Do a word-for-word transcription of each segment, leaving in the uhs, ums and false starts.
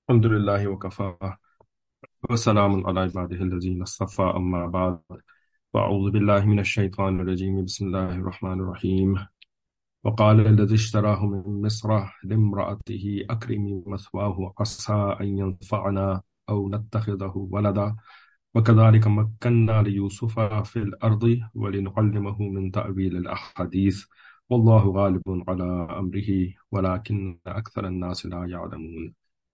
الحمد لله وكفى وسلام على عباده الذين اصطفى أما بعد. فأعوذ بالله من الشيطان الرجيم. بسم الله الرحمن الرحيم. وقال الذي اشتراه من مصر لامرأته أكرمي مثواه عسى أن ينفعنا أو نتخذه ولدا وكذلك مكنا ليوسف في الأرض ولنعلمه من تأويل الأحاديث والله غالب على أمره ولكن أكثر الناس لا يعلمون.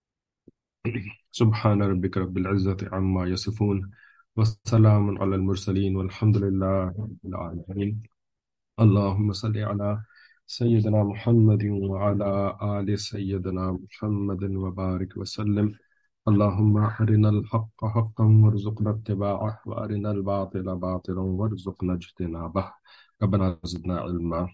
سبحان ربك رب العزة عما يصفون والسلام على المرسلين والحمد لله رب العالمين. اللهم صل على سيدنا محمد وعلى آل سيدنا محمد وبارك وسلم. اللهم أرنا الحق حقا وارزقنا اتباعه وأرنا الباطل باطلا وارزقنا اجتنابه. ربنا زدنا علما.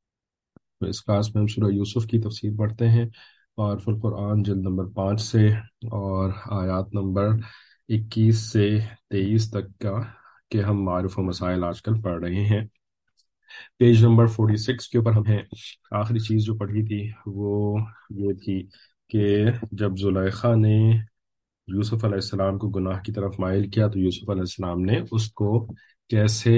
تو اس کلاس میں ہم سورہ یوسف کی تفسیر پڑھتے ہیں اور فی القرآن جلد نمبر پانچ سے اور آیات نمبر اکیس سے تیئیس تک کا کہ ہم معارف و مسائل آج کل پڑھ رہے ہیں۔ پیج نمبر فورٹی سکس کے اوپر ہم ہیں۔ آخری چیز جو پڑھی تھی وہ یہ تھی کہ جب زلیخا نے یوسف علیہ السلام کو گناہ کی طرف مائل کیا تو یوسف علیہ السلام نے اس کو کیسے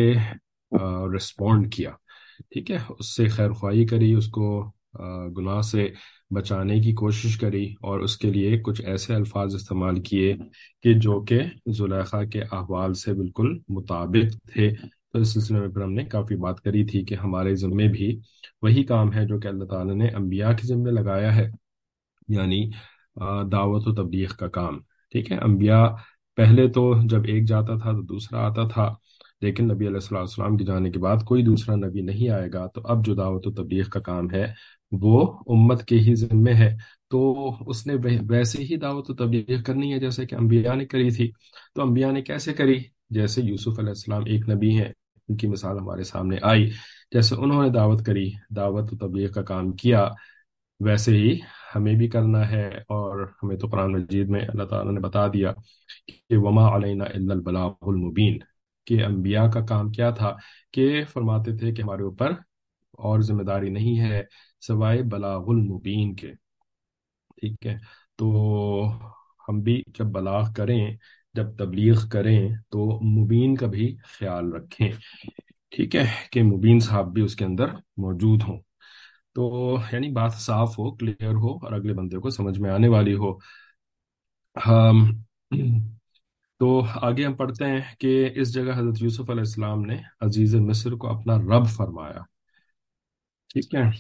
رسپونڈ کیا، ٹھیک ہے، اس سے خیر خواہی کری، اس کو گناہ سے بچانے کی کوشش کری اور اس کے لیے کچھ ایسے الفاظ استعمال کیے کہ جو کہ زلیخا کے احوال سے بالکل مطابق تھے۔ تو اس سلسلے میں پھر ہم نے کافی بات کری تھی کہ ہمارے ذمے بھی وہی کام ہے جو کہ اللہ تعالیٰ نے انبیاء کے ذمے لگایا ہے، یعنی دعوت و تبلیغ کا کام، ٹھیک ہے۔ انبیاء پہلے تو جب ایک جاتا تھا تو دوسرا آتا تھا، لیکن نبی علیہ الصلوۃ والسلام کے جانے کے بعد کوئی دوسرا نبی نہیں آئے گا، تو اب جو دعوت و تبلیغ کا کام ہے وہ امت کے ہی ذمے ہے۔ تو اس نے ویسے ہی دعوت و تبلیغ کرنی ہے جیسے کہ انبیاء نے کری تھی۔ تو انبیاء نے کیسے کری؟ جیسے یوسف علیہ السلام ایک نبی ہیں، ان کی مثال ہمارے سامنے آئی، جیسے انہوں نے دعوت کری، دعوت و تبلیغ کا کام کیا، ویسے ہی ہمیں بھی کرنا ہے۔ اور ہمیں تو قرآن مجید میں اللہ تعالیٰ نے بتا دیا کہ وما علینا الا البلاغ المبین، کہ انبیاء کا کام کیا تھا، کہ فرماتے تھے کہ ہمارے اوپر اور ذمہ داری نہیں ہے سوائے بلاغ المبین کے، ٹھیک ہے۔ تو ہم بھی جب بلاغ کریں، جب تبلیغ کریں تو مبین کا بھی خیال رکھیں، ٹھیک ہے، کہ مبین صاحب بھی اس کے اندر موجود ہوں، تو یعنی بات صاف ہو، کلیئر ہو اور اگلے بندے کو سمجھ میں آنے والی ہو۔ ہم تو آگے ہم پڑھتے ہیں کہ اس جگہ حضرت یوسف علیہ السلام نے عزیز مصر کو اپنا رب فرمایا، ٹھیک ہے،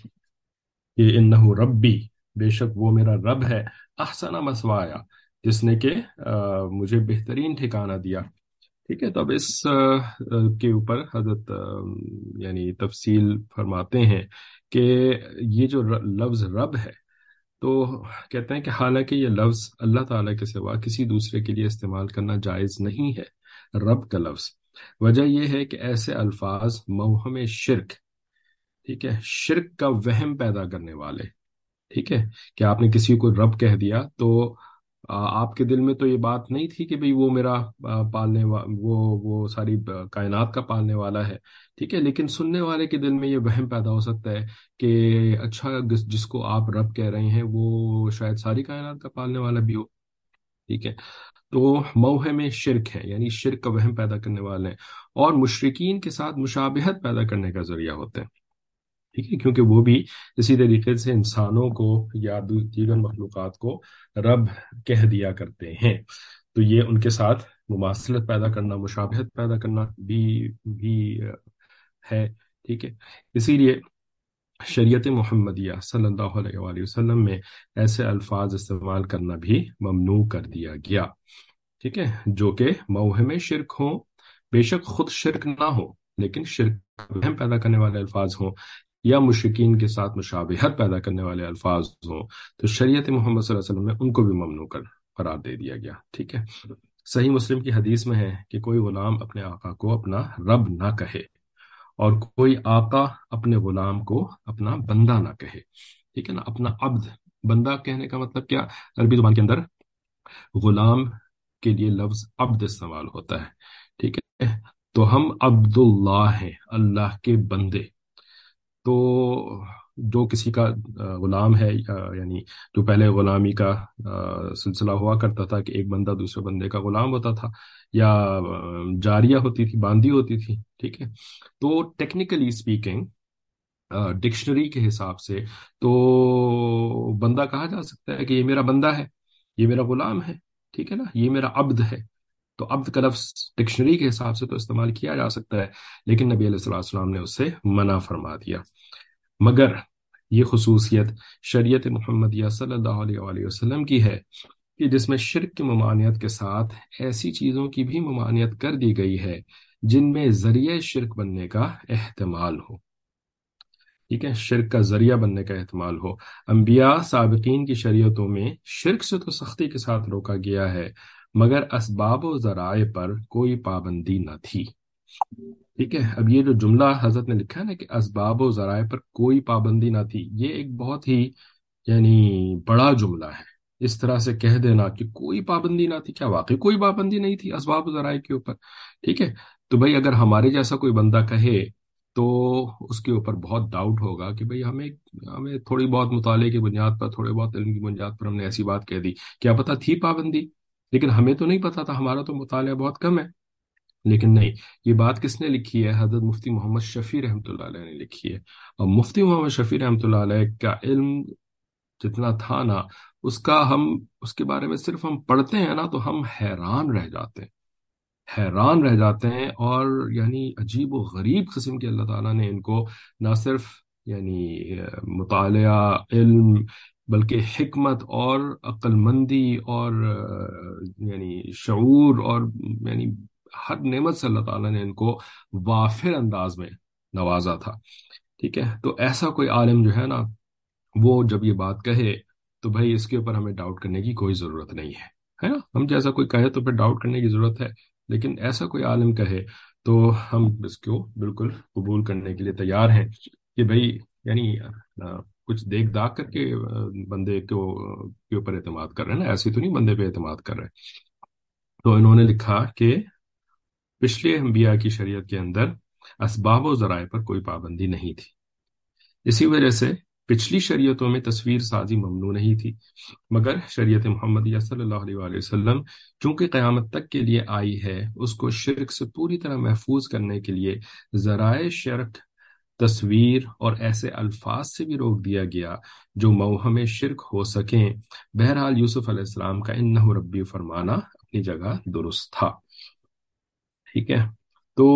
کہ انہو ربی، بے شک وہ میرا رب ہے، احسن مثوایا، جس نے کہ مجھے بہترین ٹھکانہ دیا، ٹھیک ہے۔ تو اب اس کے اوپر حضرت یعنی تفصیل فرماتے ہیں کہ یہ جو لفظ رب ہے، تو کہتے ہیں کہ حالانکہ یہ لفظ اللہ تعالیٰ کے سوا کسی دوسرے کے لیے استعمال کرنا جائز نہیں ہے، رب کا لفظ، وجہ یہ ہے کہ ایسے الفاظ موہم شرک، ٹھیک ہے، شرک کا وہم پیدا کرنے والے، ٹھیک ہے، کہ آپ نے کسی کو رب کہہ دیا تو آپ کے دل میں تو یہ بات نہیں تھی کہ بھئی وہ میرا پالنے وا وہ وہ ساری کائنات کا پالنے والا ہے، ٹھیک ہے، لیکن سننے والے کے دل میں یہ وہم پیدا ہو سکتا ہے کہ اچھا جس کو آپ رب کہہ رہے ہیں وہ شاید ساری کائنات کا پالنے والا بھی ہو، ٹھیک ہے۔ تو موہم شرک ہے، یعنی شرک کا وہم پیدا کرنے والے ہیں، اور مشرکین کے ساتھ مشابہت پیدا کرنے کا ذریعہ ہوتے ہیں، ٹھیک ہے، کیونکہ وہ بھی اسی طریقے سے انسانوں کو یا دیگر مخلوقات کو رب کہہ دیا کرتے ہیں، تو یہ ان کے ساتھ مماثلت پیدا کرنا، مشابہت پیدا کرنا بھی بھی ہے، ٹھیک ہے۔ اسی لیے شریعت محمدیہ صلی اللہ علیہ وآلہ وسلم میں ایسے الفاظ استعمال کرنا بھی ممنوع کر دیا گیا، ٹھیک ہے، جو کہ موہم شرک ہوں، بے شک خود شرک نہ ہو لیکن شرک کا وہم پیدا کرنے والے الفاظ ہوں، یا مشرکین کے ساتھ مشابہت پیدا کرنے والے الفاظ ہوں، تو شریعت محمد صلی اللہ علیہ وسلم میں ان کو بھی ممنوع کر قرار دے دیا گیا، ٹھیک ہے۔ صحیح مسلم کی حدیث میں ہے کہ کوئی غلام اپنے آقا کو اپنا رب نہ کہے، اور کوئی آقا اپنے غلام کو اپنا بندہ نہ کہے، ٹھیک ہے نا۔ اپنا عبد، بندہ کہنے کا مطلب کیا؟ عربی زبان کے اندر غلام کے لیے لفظ عبد استعمال ہوتا ہے، ٹھیک ہے، تو ہم عبد اللہ ہیں، اللہ کے بندے۔ تو جو کسی کا آ، غلام ہے، آ، یعنی جو پہلے غلامی کا آ، سلسلہ ہوا کرتا تھا کہ ایک بندہ دوسرے بندے کا غلام ہوتا تھا، یا آ، جاریہ ہوتی تھی، باندی ہوتی تھی، ٹھیک ہے، تو ٹیکنیکلی اسپیکنگ ڈکشنری کے حساب سے تو بندہ کہا جا سکتا ہے کہ یہ میرا بندہ ہے، یہ میرا غلام ہے، ٹھیک ہے نا، یہ میرا عبد ہے۔ تو عبد کا لفظ ڈکشنری کے حساب سے تو استعمال کیا جا سکتا ہے، لیکن نبی علیہ الصلوۃ والسلام نے اسے منع فرما دیا۔ مگر یہ خصوصیت شریعت محمدیہ صلی اللہ علیہ وآلہ وسلم کی ہے کہ جس میں شرک کی ممانعت کے ساتھ ایسی چیزوں کی بھی ممانعت کر دی گئی ہے جن میں ذریعہ شرک بننے کا احتمال ہو، ٹھیک ہے، شرک کا ذریعہ بننے کا احتمال ہو۔ انبیاء سابقین کی شریعتوں میں شرک سے تو سختی کے ساتھ روکا گیا ہے، مگر اسباب و ذرائع پر کوئی پابندی نہ تھی، ٹھیک ہے۔ اب یہ جو جملہ حضرت نے لکھا ہے نا کہ اسباب و ذرائع پر کوئی پابندی نہ تھی، یہ ایک بہت ہی یعنی بڑا جملہ ہے۔ اس طرح سے کہہ دینا کہ کوئی پابندی نہ تھی، کیا واقعی کوئی پابندی نہیں تھی اسباب و ذرائع کے اوپر؟ ٹھیک ہے، تو بھائی اگر ہمارے جیسا کوئی بندہ کہے تو اس کے اوپر بہت ڈاؤٹ ہوگا کہ بھئی ہمیں ہمیں تھوڑی بہت مطالعے کی بنیاد پر، تھوڑے بہت علم کی بنیاد پر ہم نے ایسی بات کہہ دی، کیا پتہ تھی پابندی، لیکن ہمیں تو نہیں پتا تھا، ہمارا تو مطالعہ بہت کم ہے۔ لیکن نہیں، یہ بات کس نے لکھی ہے؟ حضرت مفتی محمد شفیع رحمۃ اللہ علیہ نے لکھی ہے۔ اور مفتی محمد شفیع رحمۃ اللہ علیہ کا علم جتنا تھا نا، اس کا ہم اس کے بارے میں صرف ہم پڑھتے ہیں نا تو ہم حیران رہ جاتے ہیں، حیران رہ جاتے ہیں، اور یعنی عجیب و غریب قسم کے اللہ تعالیٰ نے ان کو نہ صرف یعنی اہ، مطالعہ، علم، بلکہ حکمت اور عقل مندی اور اہ، یعنی شعور اور یعنی ہر نعمت سے اللہ تعالیٰ نے ان کو وافر انداز میں نوازا تھا، ٹھیک ہے۔ تو ایسا کوئی عالم جو ہے نا، وہ جب یہ بات کہے تو بھائی اس کے اوپر ہمیں ڈاؤٹ کرنے کی کوئی ضرورت نہیں ہے، ہے نا؟ ہم جیسا کوئی کہے تو پھر ڈاؤٹ کرنے کی ضرورت ہے، لیکن ایسا کوئی عالم کہے تو ہم اس کو بالکل قبول کرنے کے لیے تیار ہیں کہ بھائی یعنی آ، کچھ دیکھ داکھ کر کے آ، بندے کو کے اوپر اعتماد کر رہے ہیں نا، ایسے تو نہیں بندے پہ اعتماد کر رہے ہیں۔ تو انہوں نے لکھا کہ پچھلے انبیاء کی شریعت کے اندر اسباب و ذرائع پر کوئی پابندی نہیں تھی، اسی وجہ سے پچھلی شریعتوں میں تصویر سازی ممنوع نہیں تھی، مگر شریعت محمدیہ صلی اللہ علیہ وآلہ وسلم چونکہ قیامت تک کے لیے آئی ہے، اس کو شرک سے پوری طرح محفوظ کرنے کے لیے ذرائع شرک، تصویر اور ایسے الفاظ سے بھی روک دیا گیا جو موہم شرک ہو سکیں۔ بہرحال یوسف علیہ السلام کا انہ ربی فرمانا اپنی جگہ درست تھا، ٹھیک ہے۔ تو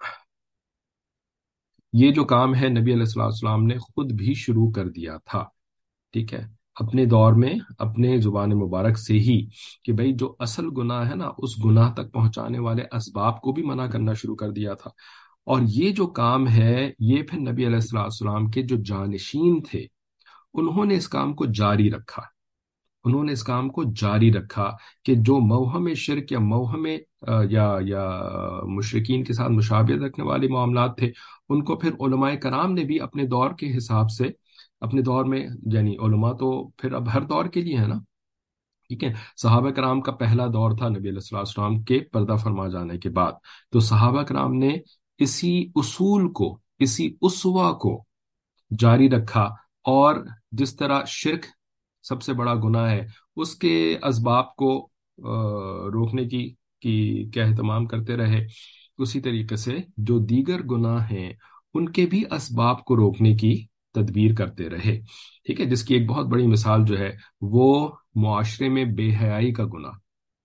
یہ جو کام ہے نبی علیہ الصلوۃ والسلام نے خود بھی شروع کر دیا تھا، ٹھیک ہے، اپنے دور میں، اپنے زبان مبارک سے ہی، کہ بھئی جو اصل گناہ ہے نا، اس گناہ تک پہنچانے والے اسباب کو بھی منع کرنا شروع کر دیا تھا۔ اور یہ جو کام ہے، یہ پھر نبی علیہ الصلوۃ والسلام کے جو جانشین تھے انہوں نے اس کام کو جاری رکھا، انہوں نے اس کام کو جاری رکھا کہ جو موہم شرک یا موہم آ، یا یا مشرکین کے ساتھ مشابہت رکھنے والے معاملات تھے، ان کو پھر علماء کرام نے بھی اپنے دور کے حساب سے، اپنے دور میں، یعنی علماء تو پھر اب ہر دور کے لیے ہے نا، ٹھیک ہے، صحابہ کرام کا پہلا دور تھا نبی علیہ الصلوۃ والسلام کے پردہ فرما جانے کے بعد، تو صحابہ کرام نے اسی اصول کو، اسی اسوا کو جاری رکھا، اور جس طرح شرک سب سے بڑا گناہ ہے، اس کے اسباب کو آ، روکنے کی کی کیا اہتمام کرتے رہے، اسی طریقے سے جو دیگر گناہ ہیں ان کے بھی اسباب کو روکنے کی تدبیر کرتے رہے، ٹھیک ہے۔ جس کی ایک بہت بڑی مثال جو ہے وہ معاشرے میں بے حیائی کا گناہ،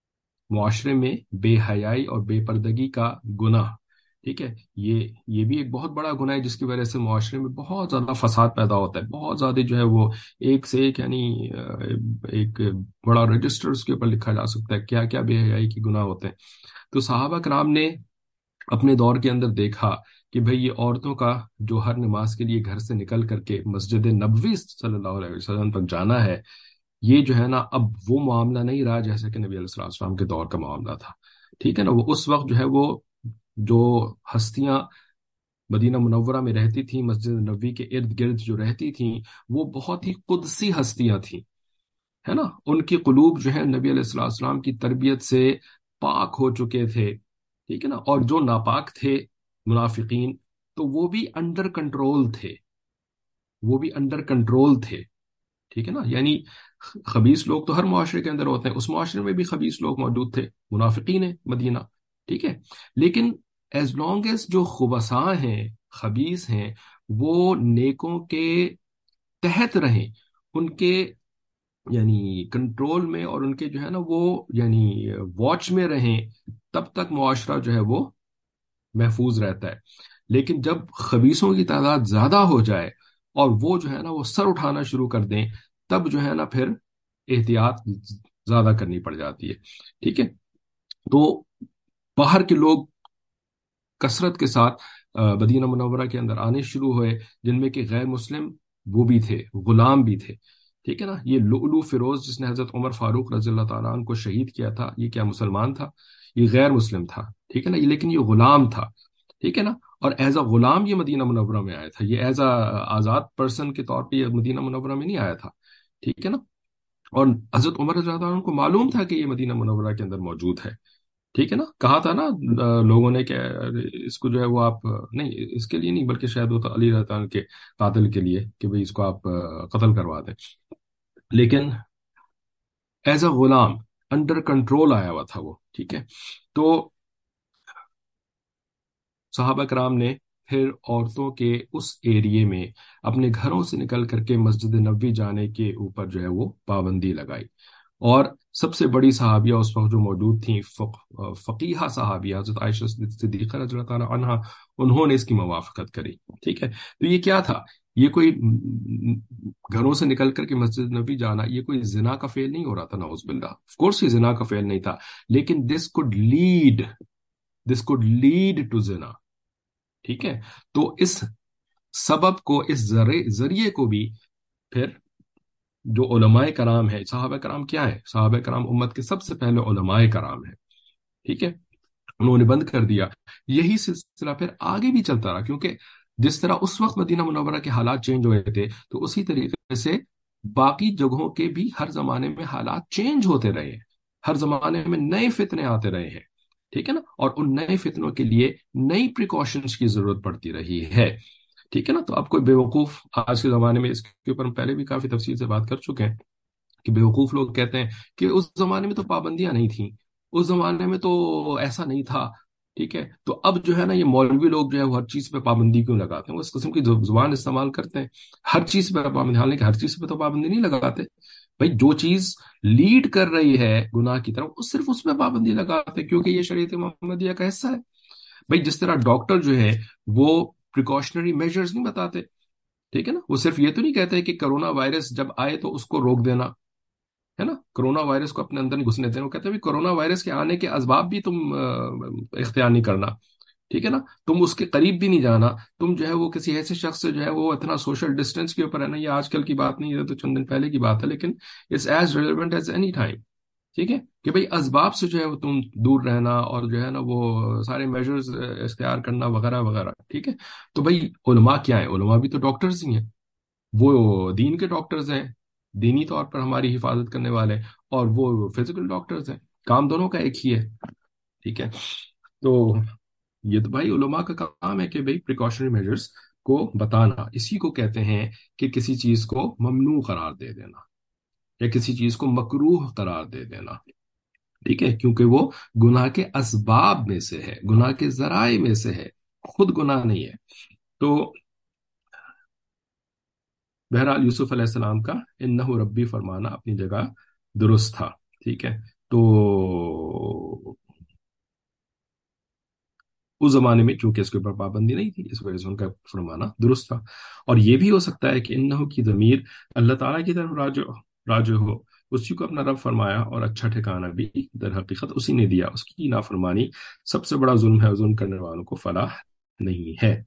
معاشرے میں بے حیائی اور بے پردگی کا گناہ، ٹھیک ہے، یہ یہ بھی ایک بہت بڑا گناہ ہے جس کی وجہ سے معاشرے میں بہت زیادہ فساد پیدا ہوتا ہے، بہت زیادہ جو ہے وہ ایک سے ایک یعنی آہ، ایک بڑا رجسٹر اس کے اوپر لکھا جا سکتا ہے کیا کیا بے حیائی کی گناہ ہوتے ہیں۔ تو صحابہ کرام نے اپنے دور کے اندر دیکھا کہ بھئی یہ عورتوں کا جو ہر نماز کے لیے گھر سے نکل کر کے مسجد نبوی صلی اللہ علیہ وسلم تک جانا ہے، یہ جو ہے نا اب وہ معاملہ نہیں رہا جیسا کہ نبی علیہ الصلوۃ والسلام کے دور کا معاملہ تھا، ٹھیک ہے نا۔ وہ اس وقت جو ہے وہ جو ہستیاں مدینہ منورہ میں رہتی تھیں، مسجد نبوی کے ارد گرد جو رہتی تھیں، وہ بہت ہی قدسی ہستیاں تھیں، ہے نا، ان کی قلوب جو ہے نبی علیہ الصلوۃ والسلام کی تربیت سے پاک ہو چکے تھے، ٹھیک ہے نا، اور جو ناپاک تھے منافقین تو وہ بھی انڈر کنٹرول تھے، وہ بھی انڈر کنٹرول تھے، ٹھیک ہے نا. یعنی خبیث لوگ تو ہر معاشرے کے اندر ہوتے ہیں، اس معاشرے میں بھی خبیث لوگ موجود تھے، منافقین ہیں مدینہ، ٹھیک ہے. لیکن ایز لانگ ایز جو خبثاء ہیں، خبیث ہیں، وہ نیکوں کے تحت رہیں، ان کے یعنی کنٹرول میں، اور ان کے جو ہے نا وہ یعنی واچ میں رہیں، تب تک معاشرہ جو ہے وہ محفوظ رہتا ہے. لیکن جب خبیصوں کی تعداد زیادہ ہو جائے اور وہ جو ہے نا وہ سر اٹھانا شروع کر دیں، تب جو ہے نا پھر احتیاط زیادہ کرنی پڑ جاتی ہے، ٹھیک ہے. تو باہر کے لوگ کثرت کے ساتھ مدینہ منورہ کے اندر آنے شروع ہوئے، جن میں کہ غیر مسلم وہ بھی تھے، غلام بھی تھے، ٹھیک ہے نا. یہ لؤلؤ فیروز جس نے حضرت عمر فاروق رضی اللہ تعالیٰ عنہ کو شہید کیا تھا، یہ کیا مسلمان تھا؟ یہ غیر مسلم تھا، ٹھیک ہے نا، لیکن یہ غلام تھا، ٹھیک ہے نا. اور ایز اے غلام یہ مدینہ منورہ میں آیا تھا، یہ ایز اے آزاد پرسن کے طور پہ یہ مدینہ منورہ میں نہیں آیا تھا، ٹھیک ہے نا. اور حضرت عمر رضی اللہ عنہ کو معلوم تھا کہ یہ مدینہ منورہ کے اندر موجود ہے، ٹھیک ہے نا. کہا تھا نا لوگوں نے کہ اس کو جو ہے وہ آپ نہیں، اس کے لیے نہیں بلکہ شاید وہ تو علی رضی اللہ عنہ کے قاتل کے لیے کہ بھئی اس کو آپ قتل کروا دیں. لیکن as a Ghulam under control آیا ہوا تھا وہ، ٹھیک ہے. تو صحابہ کرام نے پھر عورتوں کے اس ایریے میں اپنے گھروں سے نکل کر کے مسجد نبوی جانے کے اوپر جو ہے وہ پابندی لگائی. اور سب سے بڑی صحابیہ اس وقت جو موجود تھیں، فق- فقیہہ صحابیہ حضرت عائشہ صدیقہ رضی اللہ تعالیٰ عنہا، انہوں نے اس کی موافقت کری، ٹھیک ہے. تو یہ کیا تھا؟ یہ کوئی گھروں سے نکل کر کے مسجد نبی جانا یہ کوئی زنا کا فعل نہیں ہو رہا تھا، نعوذ باللہ، آف کورس یہ زنا کا فعل نہیں تھا، لیکن this could lead this could lead to زنا، ٹھیک ہے. تو اس سبب کو، اس ذریعے کو بھی پھر جو علماء کرام ہے، صحابہ کرام کیا ہے؟ صحابہ کرام امت کے سب سے پہلے علماء کرام ہیں، ٹھیک ہے. انہوں نے بند کر دیا. یہی سلسلہ پھر آگے بھی چلتا رہا، کیونکہ جس طرح اس وقت مدینہ منورہ کے حالات چینج ہوئے تھے، تو اسی طریقے سے باقی جگہوں کے بھی ہر زمانے میں حالات چینج ہوتے رہے ہیں، ہر زمانے میں نئے فتنے آتے رہے ہیں، ٹھیک ہے نا. اور ان نئے فتنوں کے لیے نئی پریکاشنز کی ضرورت پڑتی رہی ہے، ٹھیک ہے نا. تو اب کوئی بیوقوف آج کے زمانے میں، اس کے اوپر ہم پہلے بھی کافی تفصیل سے بات کر چکے ہیں، کہ بیوقوف لوگ کہتے ہیں کہ اس زمانے میں تو پابندیاں نہیں تھیں، اس زمانے میں تو ایسا نہیں تھا، ٹھیک ہے. تو اب جو ہے نا یہ مولوی لوگ جو ہے وہ ہر چیز پہ پابندی کیوں لگاتے ہیں؟ وہ اس قسم کی زبان استعمال کرتے ہیں، ہر چیز پہ پابندی، حالانکہ ہر چیز پہ تو پابندی نہیں لگاتے. بھائی جو چیز لیڈ کر رہی ہے گناہ کی طرف، وہ صرف اس پہ پابندی لگاتے ہیں، کیونکہ یہ شریعت محمدیہ کا حصہ ہے. بھائی جس طرح ڈاکٹر جو ہے وہ پریکاشنری میجرز نہیں بتاتے، ٹھیک ہے نا. وہ صرف یہ تو نہیں کہتے کہ کرونا وائرس جب آئے تو اس کو روک دینا، ہے نا، کرونا وائرس کو اپنے اندر نہیں گھسنے دینا. وہ کہتے ہیں کرونا وائرس کے آنے کے اسباب بھی تم اختیار نہیں کرنا، ٹھیک ہے نا، تم اس کے قریب بھی نہیں جانا. تم جو ہے وہ کسی ایسے شخص سے جو ہے وہ اتنا سوشل ڈسٹینس کے اوپر ہے نا، یہ آج کل کی بات نہیں ہے، تو چند دن پہلے کی بات ہے، لیکن it's as relevant as any time, ٹھیک ہے. کہ بھئی اسباب سے جو ہے وہ تم دور رہنا، اور جو ہے نا وہ سارے میجرز اختیار کرنا وغیرہ وغیرہ، ٹھیک ہے. تو بھئی علماء کیا ہیں؟ علماء بھی تو ڈاکٹرز ہی ہیں، وہ دین کے ڈاکٹرز ہیں، دینی طور پر ہماری حفاظت کرنے والے، اور وہ فزیکل ڈاکٹرز ہیں، کام دونوں کا ایک ہی ہے، ٹھیک ہے. تو یہ تو بھائی علماء کا کام ہے کہ بھائی پریکاشنری میجرز کو بتانا. اسی کو کہتے ہیں کہ کسی چیز کو ممنوع قرار دے دینا، یا کسی چیز کو مکروہ قرار دے دینا، ٹھیک ہے، کیونکہ وہ گناہ کے اسباب میں سے ہے، گناہ کے ذرائع میں سے ہے، خود گناہ نہیں ہے. تو بہرحال یوسف علیہ السلام کا انہ ربی فرمانا اپنی جگہ درست تھا، ٹھیک ہے. تو اس زمانے میں چونکہ اس کے اوپر پابندی نہیں تھی، اس وجہ سے ان کا فرمانا درست تھا. اور یہ بھی ہو سکتا ہے کہ انہ کی ضمیر اللہ تعالیٰ کی طرف راجع راجع ہو، اسی کو اپنا رب فرمایا، اور اچھا ٹھکانہ بھی در حقیقت اسی نے دیا. اس کی نافرمانی سب سے بڑا ظلم ہے، ظلم کرنے والوں کو فلاح نہیں ہے،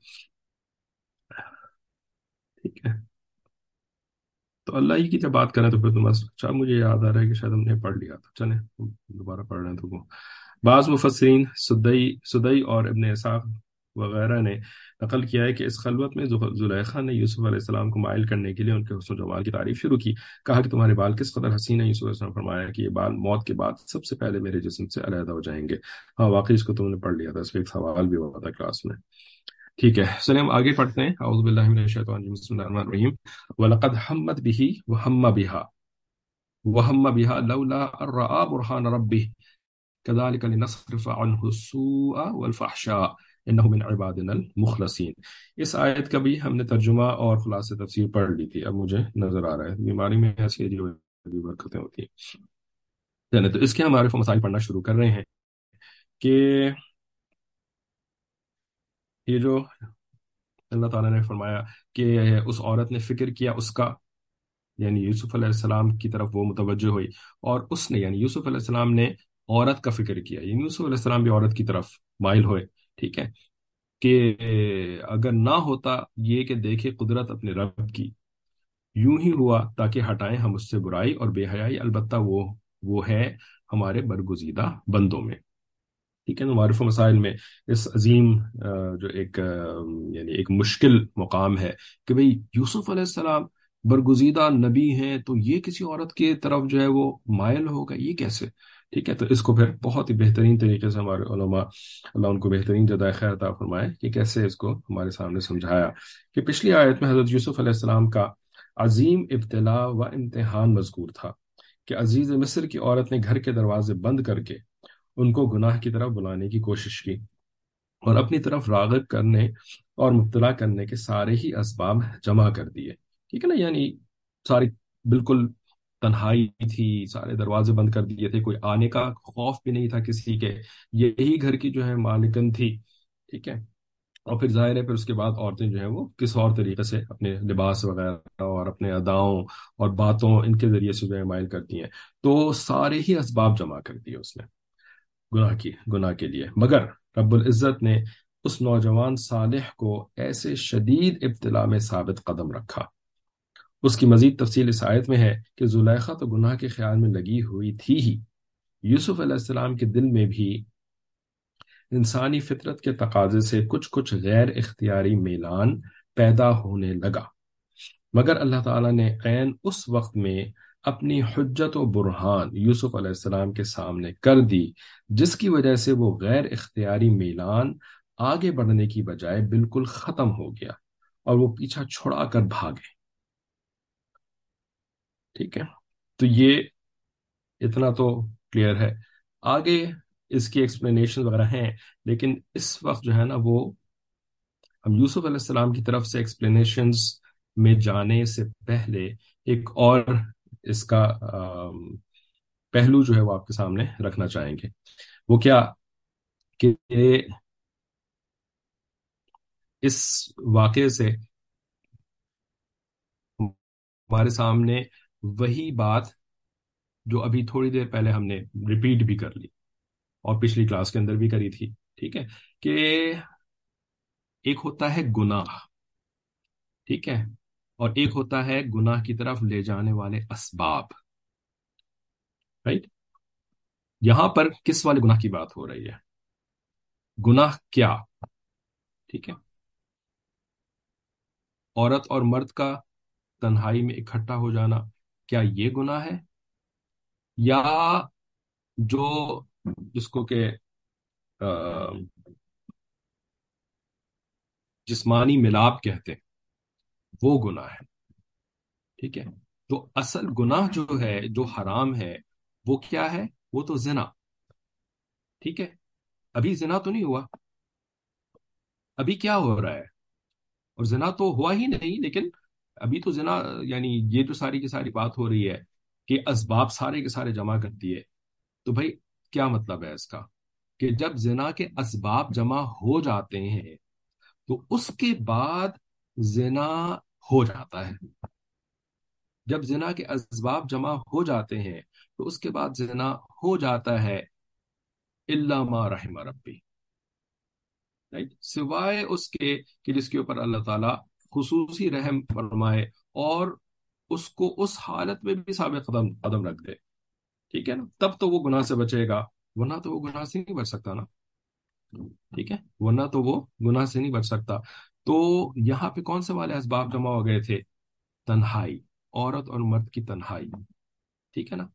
ٹھیک ہے. تو اللہ ہی کی جب بات کریں تو پھر تو بس، اچھا مجھے یاد آ رہا ہے کہ شاید ہم نے پڑھ لیا تھا، چلیں دوبارہ پڑھ رہے ہیں. تو وہ بعض مفسرین سدئی سدئی اور ابن اسحاق وغیرہ نے نقل کیا ہے کہ اس خلوت میں زلیخا نے یوسف علیہ السلام کو مائل کرنے کے لیے ان کے حسن و جمال کی تعریف شروع کی. کہا کہ تمہارے بال کس قدر حسین ہیں. یوسف علیہ السلام فرمایا کہ یہ بال موت کے بعد سب سے پہلے میرے جسم سے علیحدہ ہو جائیں گے. ہاں واقعی اس کو تم نے پڑھ لیا تھا، اس کا ایک سوال بھی ہوا تھا کلاس میں، ٹھیک ہے، چلیے ہم آگے پڑھتے ہیں. اعوذ باللہ من الشیطان الرجیم، بسم اللہ الرحمن الرحیم. وَلَقَدْ حَمَّتْ بِهِ وَهَمَّ بِهَا وَهَمَّ بِهَا لَوْلَا أَن رَّأَىٰ بُرْهَانَ رَبِّهِ كَذَٰلِكَ لِنَصْرِفَ عَنْهُ السُّوءَ وَالْفَحْشَاءَ إِنَّهُ مِنْ عِبَادِنَا الْمُخْلَصِينَ. اس آیت کا بھی ہم نے ترجمہ اور خلاصہ تفسیر پڑھ لی تھی. اب مجھے نظر آ رہا ہے بیماری میں ایسی عجیب عجیب برکتیں ہوتی ہیں. چلیں تو اس کے ہم معرف و مسائل پڑھنا شروع کر رہے ہیں کہ یہ جو اللہ تعالیٰ نے فرمایا کہ اس عورت نے فکر کیا اس کا، یعنی یوسف علیہ السلام کی طرف وہ متوجہ ہوئی، اور اس نے یعنی یوسف علیہ السلام نے عورت کا فکر کیا، یعنی یوسف علیہ السلام بھی عورت کی طرف مائل ہوئے. ٹھیک ہے، کہ اگر نہ ہوتا یہ کہ دیکھے قدرت اپنے رب کی، یوں ہی ہوا تاکہ ہٹائیں ہم اس سے برائی اور بے حیائی، البتہ وہ وہ ہے ہمارے برگزیدہ بندوں میں. ٹھیک ہے نا. معرف و مسائل میں اس عظیم آ، جو ایک آ، یعنی ایک مشکل مقام ہے کہ بھئی یوسف علیہ السلام برگزیدہ نبی ہیں تو یہ کسی عورت کی طرف جو ہے وہ مائل ہوگا، یہ کیسے؟ ٹھیک ہے، تو اس کو پھر بہت ہی بہترین طریقے سے ہمارے علماء، اللہ ان کو بہترین جزائے خیر عطا فرمائے، کہ کیسے اس کو ہمارے سامنے سمجھایا. کہ پچھلی آیت میں حضرت یوسف علیہ السلام کا عظیم ابتلا و امتحان مذکور تھا کہ عزیز مصر کی عورت نے گھر کے دروازے بند کر کے ان کو گناہ کی طرف بلانے کی کوشش کی اور اپنی طرف راغب کرنے اور مبتلا کرنے کے سارے ہی اسباب جمع کر دیے. ٹھیک ہے نا، یعنی ساری بالکل تنہائی تھی، سارے دروازے بند کر دیے تھے، کوئی آنے کا خوف بھی نہیں تھا کسی کے، یہی گھر کی جو ہے مالکن تھی. ٹھیک ہے، اور پھر ظاہر ہے پھر اس کے بعد عورتیں جو ہیں وہ کس اور طریقے سے اپنے لباس وغیرہ اور اپنے اداؤں اور باتوں ان کے ذریعے سے جو ہے مائل کرتی ہیں. تو سارے ہی اسباب جمع کر دیے اس نے گناہ کی گناہ کے لیے، مگر رب العزت نے اس نوجوان صالح کو ایسے شدید ابتلا میں ثابت قدم رکھا. اس کی مزید تفصیل اس آیت میں ہے کہ زلیخا تو گناہ کے خیال میں لگی ہوئی تھی ہی، یوسف علیہ السلام کے دل میں بھی انسانی فطرت کے تقاضے سے کچھ کچھ غیر اختیاری میلان پیدا ہونے لگا، مگر اللہ تعالیٰ نے عین اس وقت میں اپنی حجت و برہان یوسف علیہ السلام کے سامنے کر دی، جس کی وجہ سے وہ غیر اختیاری میلان آگے بڑھنے کی بجائے بالکل ختم ہو گیا اور وہ پیچھا چھڑا کر بھاگے. ٹھیک ہے، تو یہ اتنا تو کلیئر ہے. آگے اس کی ایکسپلینیشن وغیرہ ہیں، لیکن اس وقت جو ہے نا وہ ہم یوسف علیہ السلام کی طرف سے ایکسپلینیشنز میں جانے سے پہلے ایک اور اس کا آم، پہلو جو ہے وہ آپ کے سامنے رکھنا چاہیں گے. وہ کیا کہ اس واقعے سے ہمارے سامنے وہی بات جو ابھی تھوڑی دیر پہلے ہم نے ریپیٹ بھی کر لی اور پچھلی کلاس کے اندر بھی کری تھی. ٹھیک ہے، کہ ایک ہوتا ہے گناہ، ٹھیک ہے، اور ایک ہوتا ہے گناہ کی طرف لے جانے والے اسباب. رائٹ، یہاں پر کس والے گناہ کی بات ہو رہی ہے؟ گناہ کیا؟ ٹھیک ہے، عورت اور مرد کا تنہائی میں اکٹھا ہو جانا، کیا یہ گناہ ہے؟ یا جو جس کو کہ آ، جسمانی ملاپ کہتے ہیں وہ گناہ ہے؟ ٹھیک ہے، تو اصل گناہ جو ہے جو حرام ہے وہ کیا ہے؟ وہ تو زنا. ٹھیک ہے، ابھی زنا تو نہیں ہوا، ابھی کیا ہو رہا ہے؟ اور زنا تو ہوا ہی نہیں، لیکن ابھی تو زنا، یعنی یہ جو ساری کی ساری بات ہو رہی ہے کہ اسباب سارے کے سارے جمع کر دیے. تو بھائی کیا مطلب ہے اس کا؟ کہ جب زنا کے اسباب جمع ہو جاتے ہیں تو اس کے بعد زنا ہو جاتا ہے. جب زنا کے اسباب جمع ہو جاتے ہیں تو اس کے بعد زنا ہو جاتا ہے، الا ما رحم ربی، right؟ سوائے اس کے کہ جس کے اوپر اللہ تعالیٰ خصوصی رحم فرمائے اور اس کو اس حالت میں بھی ثابت قدم قدم رکھ دے. ٹھیک ہے نا، تب تو وہ گناہ سے بچے گا، ورنہ تو وہ گناہ سے نہیں بچ سکتا نا. ٹھیک ہے، ورنہ تو وہ گناہ سے نہیں بچ سکتا. تو یہاں پہ کون سے والے اسباب جمع ہو گئے تھے؟ تنہائی، عورت اور مرد کی تنہائی. ٹھیک ہے نا،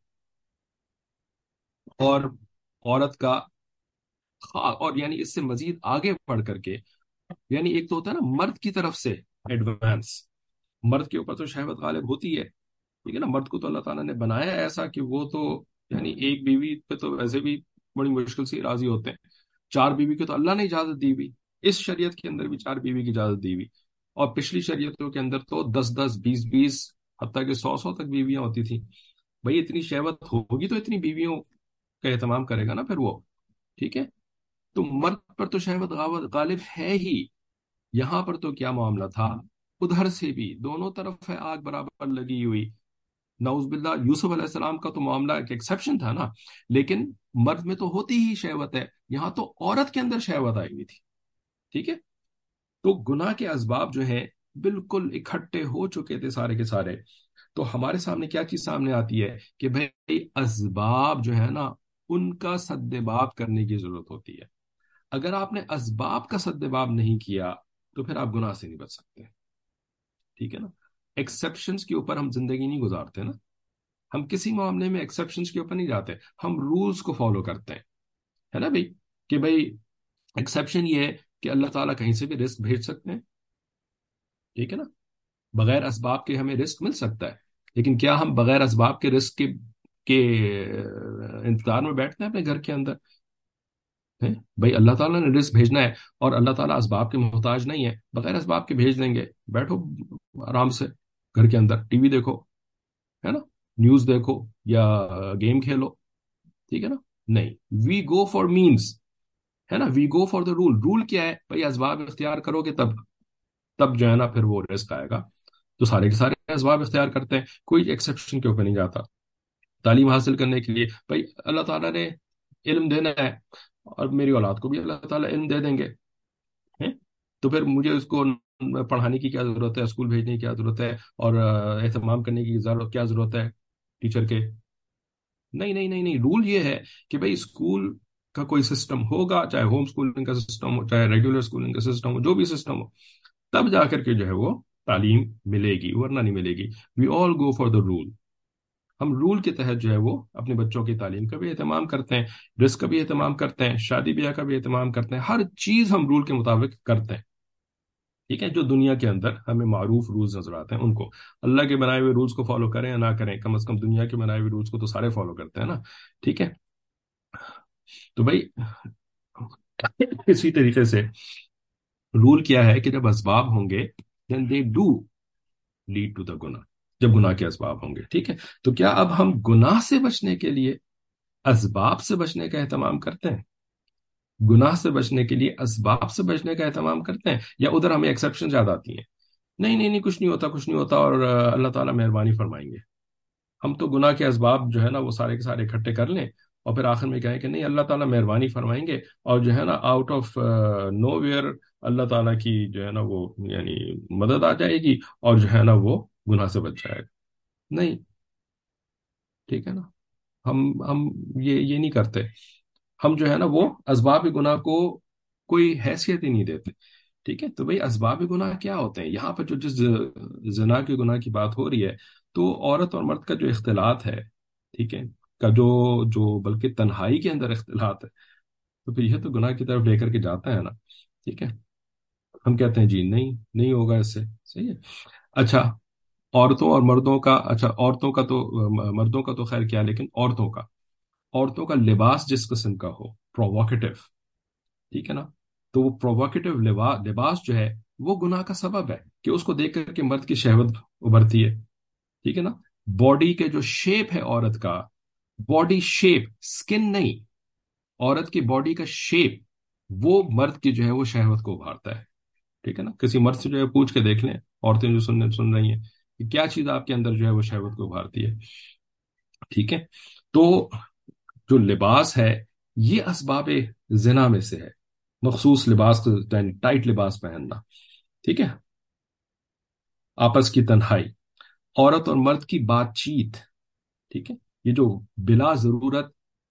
اور عورت کا خا- اور یعنی اس سے مزید آگے بڑھ کر کے یعنی ایک تو ہوتا ہے نا مرد کی طرف سے ایڈوانس، مرد کے اوپر تو شہوت غالب ہوتی ہے، ٹھیک ہے نا، مرد کو تو اللہ تعالیٰ نے بنایا ہے ایسا کہ وہ تو یعنی ایک بیوی پہ تو ویسے بھی بڑی مشکل سے راضی ہوتے ہیں، چار بیوی کی تو اللہ نے اجازت دی ہوئی، اس شریعت کے اندر بھی چار بیوی کی اجازت دی ہوئی، اور پچھلی شریعتوں کے اندر تو دس دس بیس بیس حتیٰ کہ سو سو تک بیویاں ہوتی تھیں۔ بھائی اتنی شہوت ہوگی تو اتنی بیویوں کا اہتمام کرے گا نا پھر وہ، ٹھیک ہے، تو مرد پر تو شہوت غالب ہے ہی۔ یہاں پر تو کیا معاملہ تھا، ادھر سے بھی دونوں طرف ہے آگ برابر لگی ہوئی، نعوذ باللہ یوسف علیہ السلام کا تو معاملہ ایک ایکسیپشن تھا نا، لیکن مرد میں تو ہوتی ہی شہوت ہے، یہاں تو عورت کے اندر شہوت آئی ہوئی تھی، ٹھیک ہے، تو گناہ کے اسباب جو ہیں بالکل اکٹھے ہو چکے تھے سارے کے سارے۔ تو ہمارے سامنے کیا چیز سامنے آتی ہے کہ بھائی اسباب جو ہے نا ان کا سدباب کرنے کی ضرورت ہوتی ہے، اگر آپ نے اسباب کا سدباب نہیں کیا تو پھر آپ گناہ سے نہیں بچ سکتے، ٹھیک ہے نا، ایکسیپشنز کے اوپر ہم زندگی نہیں گزارتے نا، ہم کسی معاملے میں ایکسیپشنز کے اوپر نہیں جاتے، ہم رولز کو فالو کرتے ہیں، ہے نا بھائی، کہ بھائی ایکسیپشن یہ ہے کہ اللہ تعالیٰ کہیں سے بھی رزق بھیج سکتے ہیں، ٹھیک ہے نا، بغیر اسباب کے ہمیں رزق مل سکتا ہے، لیکن کیا ہم بغیر اسباب کے رزق کے کے انتظار میں بیٹھتے ہیں اپنے گھر کے اندر؟ ہیں؟ بھائی اللہ تعالیٰ نے رزق بھیجنا ہے اور اللہ تعالیٰ اسباب کے محتاج نہیں ہے، بغیر اسباب کے بھیج دیں گے، بیٹھو آرام سے گھر کے اندر ٹی وی دیکھو، ہے نا، نیوز دیکھو یا گیم کھیلو، ٹھیک ہے نا، نہیں، وی گو فار مینس، ہے نا، we go for the rule, rule کیا ہے بھائی اسباب اختیار کرو گے تب تب جو ہے نا پھر وہ رزق آئے گا، تو سارے کے سارے اسباب اختیار کرتے ہیں، کوئی ایکسیپشن کے اوپر نہیں جاتا۔ تعلیم حاصل کرنے کے لیے بھائی اللہ تعالیٰ نے علم دینا ہے اور میری اولاد کو بھی اللہ تعالیٰ علم دے دیں گے، ہیں؟ تو پھر مجھے اس کو پڑھانے کی کیا ضرورت ہے، اسکول بھیجنے کی کیا ضرورت ہے، اور اہتمام کرنے کی ضرورت کیا ضرورت ہے ٹیچر کے؟ نہیں نہیں نہیں نہیں، رول یہ ہے کہ بھائی اسکول کا کوئی سسٹم ہوگا، چاہے ہوم اسکولنگ کا سسٹم ہو، چاہے ریگولر اسکولنگ کا سسٹم ہو، جو بھی سسٹم ہو، تب جا کر کے جو ہے وہ تعلیم ملے گی، ورنہ نہیں ملے گی۔ We all go for the rule, ہم رول کے تحت جو ہے وہ اپنے بچوں کی تعلیم کا بھی اہتمام کرتے ہیں، رزق کا بھی اہتمام کرتے ہیں، شادی بیاہ کا بھی اہتمام کرتے ہیں، ہر چیز ہم رول کے مطابق کرتے ہیں، ٹھیک ہے، جو دنیا کے اندر ہمیں معروف رولز نظر آتے ہیں ان کو، اللہ کے بنائے ہوئے رولز کو فالو کریں یا نہ کریں، کم از کم دنیا کے بنائے ہوئے رولز کو تو سارے فالو کرتے ہیں نا، ٹھیک ہے، تو بھائی اسی طریقے سے رول کیا ہے کہ جب اسباب ہوں گے then they do lead to the گناہ، جب گناہ کے اسباب ہوں گے، ٹھیک ہے، تو کیا اب ہم گناہ سے بچنے کے لیے اسباب سے بچنے کا اہتمام کرتے ہیں؟ گناہ سے بچنے کے لیے اسباب سے بچنے کا اہتمام کرتے ہیں، یا ادھر ہمیں ایکسیپشن یاد آتی ہیں، نہیں نہیں نہیں کچھ نہیں ہوتا کچھ نہیں ہوتا اور آ، اللہ تعالیٰ مہربانی فرمائیں گے، ہم تو گناہ کے اسباب جو ہے نا وہ سارے کے سارے اکٹھے کر لیں اور پھر آخر میں کہیں کہ نہیں اللہ تعالیٰ مہربانی فرمائیں گے، اور جو ہے نا آؤٹ آف نو ویئر اللہ تعالیٰ کی جو ہے نا وہ یعنی مدد آ جائے گی اور جو ہے نا وہ گناہ سے بچ جائے گا، نہیں، ٹھیک ہے نا، ہم ہم یہ یہ نہیں کرتے، ہم جو ہے نا وہ اسباب گناہ کو کوئی حیثیت ہی نہیں دیتے، ٹھیک ہے، تو بھئی اسباب گناہ کیا ہوتے ہیں یہاں پہ جو جس زنا کے گناہ کی بات ہو رہی ہے، تو عورت اور مرد کا جو اختلاط ہے، ٹھیک ہے، کا جو جو بلکہ تنہائی کے اندر اختلاط ہے، تو پھر یہ تو گناہ کی طرف لے کر کے جاتا ہے نا، ٹھیک ہے، ہم کہتے ہیں جی نہیں نہیں ہوگا اس سے، صحیح ہے، اچھا، عورتوں اور مردوں کا، اچھا عورتوں کا تو مردوں کا تو خیر کیا، لیکن عورتوں کا عورتوں کا لباس جس قسم کا ہو پرووکیٹو، ٹھیک ہے نا، تو وہ پرووکیٹو لباس جو ہے وہ گناہ کا سبب ہے کہ اس کو دیکھ کر کے مرد کی شہوت ابھرتی ہے، ٹھیک ہے نا، باڈی کے جو شیپ ہے عورت کا، باڈی شیپ، سکن نہیں، عورت کی باڈی کا شیپ وہ مرد کی جو ہے وہ شہوت کو ابھارتا ہے، ٹھیک ہے نا، کسی مرد سے جو ہے پوچھ کے دیکھ لیں، عورتیں جو سن سن رہی ہیں کہ کیا چیز آپ کے اندر جو ہے وہ شہوت کو ابھارتی ہے، ٹھیک ہے، تو جو لباس ہے یہ اسباب زنا میں سے ہے، مخصوص لباس، ٹائٹ لباس پہننا، ٹھیک ہے، آپس کی تنہائی، عورت اور مرد کی بات چیت، ٹھیک ہے، یہ جو بلا ضرورت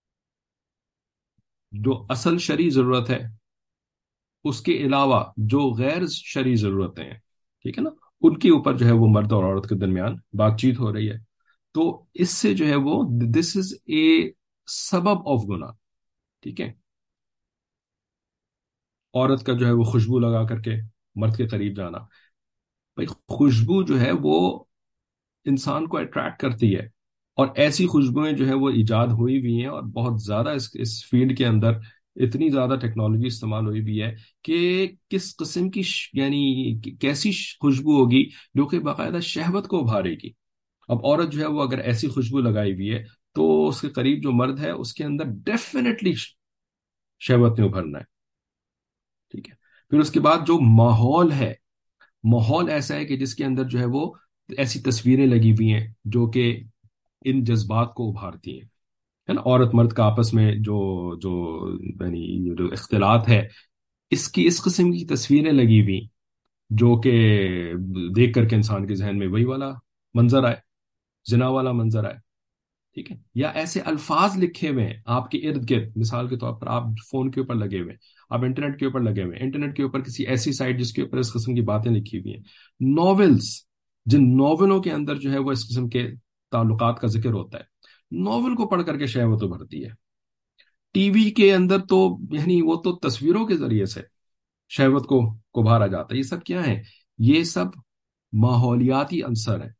جو اصل شرعی ضرورت ہے اس کے علاوہ جو غیر شرعی ضرورتیں ہیں، ٹھیک ہے نا، ان کے اوپر جو ہے وہ مرد اور عورت کے درمیان بات چیت ہو رہی ہے، تو اس سے جو ہے وہ دس از اے سبب آف گناہ، ٹھیک ہے، عورت کا جو ہے وہ خوشبو لگا کر کے مرد کے قریب جانا. بھائی خوشبو جو ہے وہ انسان کو اٹریکٹ کرتی ہے، اور ایسی خوشبوئیں جو ہے وہ ایجاد ہوئی بھی ہیں، اور بہت زیادہ اس اس فیلڈ کے اندر اتنی زیادہ ٹیکنالوجی استعمال ہوئی بھی ہے کہ کس قسم کی ش- یعنی کیسی ش- خوشبو ہوگی جو کہ باقاعدہ شہوت کو ابھارے گی. اب عورت جو ہے وہ اگر ایسی خوشبو لگائی ہوئی ہے تو اس کے قریب جو مرد ہے اس کے اندر ڈیفینیٹلی شہوت نے ابھرنا ہے. ٹھیک ہے. پھر اس کے بعد جو ماحول ہے، ماحول ایسا ہے کہ جس کے اندر جو ہے وہ ایسی تصویریں لگی ہوئی ہیں جو کہ ان جذبات کو ابھارتی ہیں. ہے نا، عورت مرد کا آپس میں جو جو یعنی یہ جو اختلاط ہے، اس کی اس قسم کی تصویریں لگی ہوئی جو کہ دیکھ کر کے انسان کے ذہن میں وہی والا منظر آئے، زنا والا منظر آئے. ٹھیک ہے. یا ایسے الفاظ لکھے ہوئے ہیں آپ کے ارد گرد، مثال کے طور پر آپ فون کے اوپر لگے ہوئے ہیں، آپ انٹرنیٹ کے اوپر لگے ہوئے ہیں، انٹرنیٹ کے اوپر کسی ایسی سائٹ جس کے اوپر اس قسم کی باتیں لکھی ہوئی ہیں. ناولز، جن ناولوں کے اندر جو ہے وہ اس قسم کے تعلقات کا ذکر ہوتا ہے، ناول کو پڑھ کر کے شہوت ابھرتی ہے. ٹی وی کے اندر تو یعنی وہ تو تصویروں کے ذریعے سے شہوت کو کو ابھارا جاتا ہے. یہ سب کیا ہے؟ یہ سب ماحولیاتی عنصر ہیں.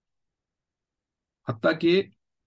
حتیٰ کہ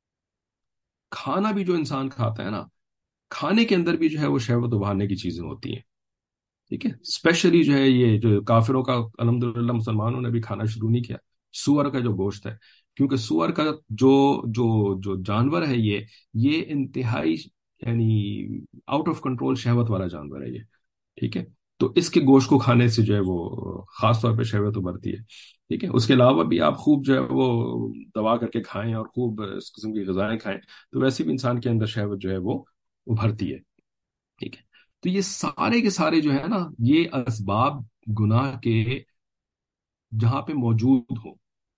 کھانا بھی جو انسان کھاتا ہے نا، کھانے کے اندر بھی جو ہے وہ شہوت ابھارنے کی چیزیں ہوتی ہیں. ٹھیک ہے. اسپیشلی جو ہے یہ جو کافروں کا الحمدللہ مسلمانوں نے بھی کھانا شروع نہیں کیا، سور کا جو گوشت ہے. کیونکہ سور کا جو جو جو جانور ہے، یہ یہ انتہائی یعنی آؤٹ آف کنٹرول شہوت والا جانور ہے یہ. ٹھیک ہے. تو اس کے گوشت کو کھانے سے جو ہے وہ خاص طور پہ شہوت ابھرتی ہے. ٹھیک ہے. اس کے علاوہ بھی آپ خوب جو ہے وہ دبا کر کے کھائیں اور خوب اس قسم کی غذائیں کھائیں تو ویسے بھی انسان کے اندر شہوت جو ہے وہ ابھرتی ہے. ٹھیک ہے. تو یہ سارے کے سارے جو ہے نا، یہ اسباب گناہ کے جہاں پہ موجود ہو،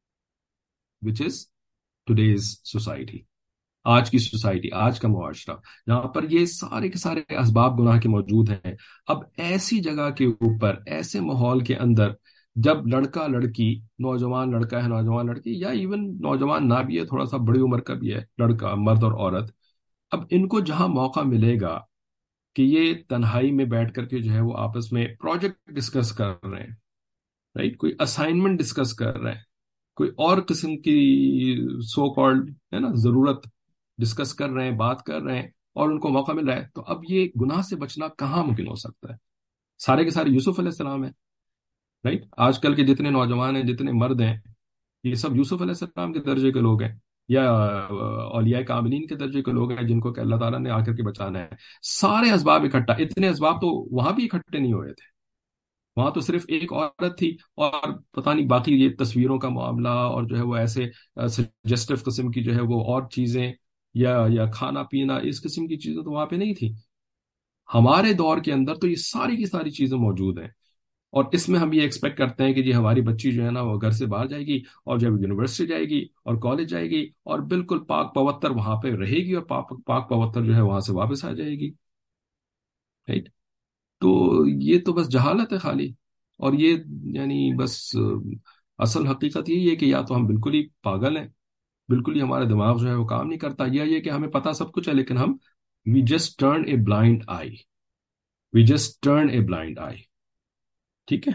وچ از ٹوڈیز سوسائٹی، آج کی سوسائٹی، آج کا معاشرہ، جہاں پر یہ سارے کے سارے اسباب گناہ کے موجود ہیں. اب ایسی جگہ کے اوپر، ایسے ماحول کے اندر، جب لڑکا لڑکی، نوجوان لڑکا ہے، نوجوان لڑکی، یا ایون نوجوان نہ بھی ہے، تھوڑا سا بڑی عمر کا بھی ہے لڑکا، مرد اور عورت، اب ان کو جہاں موقع ملے گا کہ یہ تنہائی میں بیٹھ کر کے جو ہے وہ آپس میں پروجیکٹ ڈسکس کر رہے ہیں، رائٹ، کوئی اسائنمنٹ ڈسکس کر رہے ہیں، کوئی اور قسم کی سو کالڈ ہے نا ضرورت ڈسکس کر رہے ہیں، بات کر رہے ہیں، اور ان کو موقع مل رہا ہے، تو اب یہ گناہ سے بچنا کہاں ممکن ہو سکتا ہے؟ سارے کے سارے یوسف علیہ السلام ہیں. رائٹ. آج کل کے جتنے نوجوان ہیں، جتنے مرد ہیں، یہ سب یوسف علیہ السلام کے درجے کے لوگ ہیں، یا اولیاء کاملین کے درجے کے لوگ ہیں جن کو کہ اللہ تعالیٰ نے آ کر کے بچانا ہے. سارے اسباب اکٹھا، اتنے اسباب تو وہاں بھی اکٹھے نہیں ہوئے تھے. وہاں تو صرف ایک عورت تھی، اور پتہ نہیں باقی یہ تصویروں کا معاملہ اور جو ہے وہ ایسے سجسٹو قسم کی جو ہے وہ اور چیزیں، یا یا کھانا پینا، اس قسم کی چیزیں تو وہاں پہ نہیں تھی. ہمارے دور کے اندر تو یہ ساری کی ساری چیزیں موجود ہیں، اور اس میں ہم یہ ایکسپیکٹ کرتے ہیں کہ جی ہماری بچی جو ہے نا وہ گھر سے باہر جائے گی، اور جب یونیورسٹی جائے گی اور کالج جائے گی، اور بالکل پاک پوتر وہاں پہ رہے گی، اور پاک پاک پوتر جو ہے وہاں سے واپس آ جائے گی. رائٹ. تو یہ تو بس جہالت ہے خالی. اور یہ یعنی بس اصل حقیقت یہی ہے کہ یا تو ہم بالکل ہی پاگل ہیں، بالکل ہی ہمارا دماغ جو ہے وہ کام نہیں کرتا، یا یہ کہ ہمیں پتا سب کچھ ہے لیکن ہم we just turn a blind eye, we just turn a blind eye. ٹھیک ہے.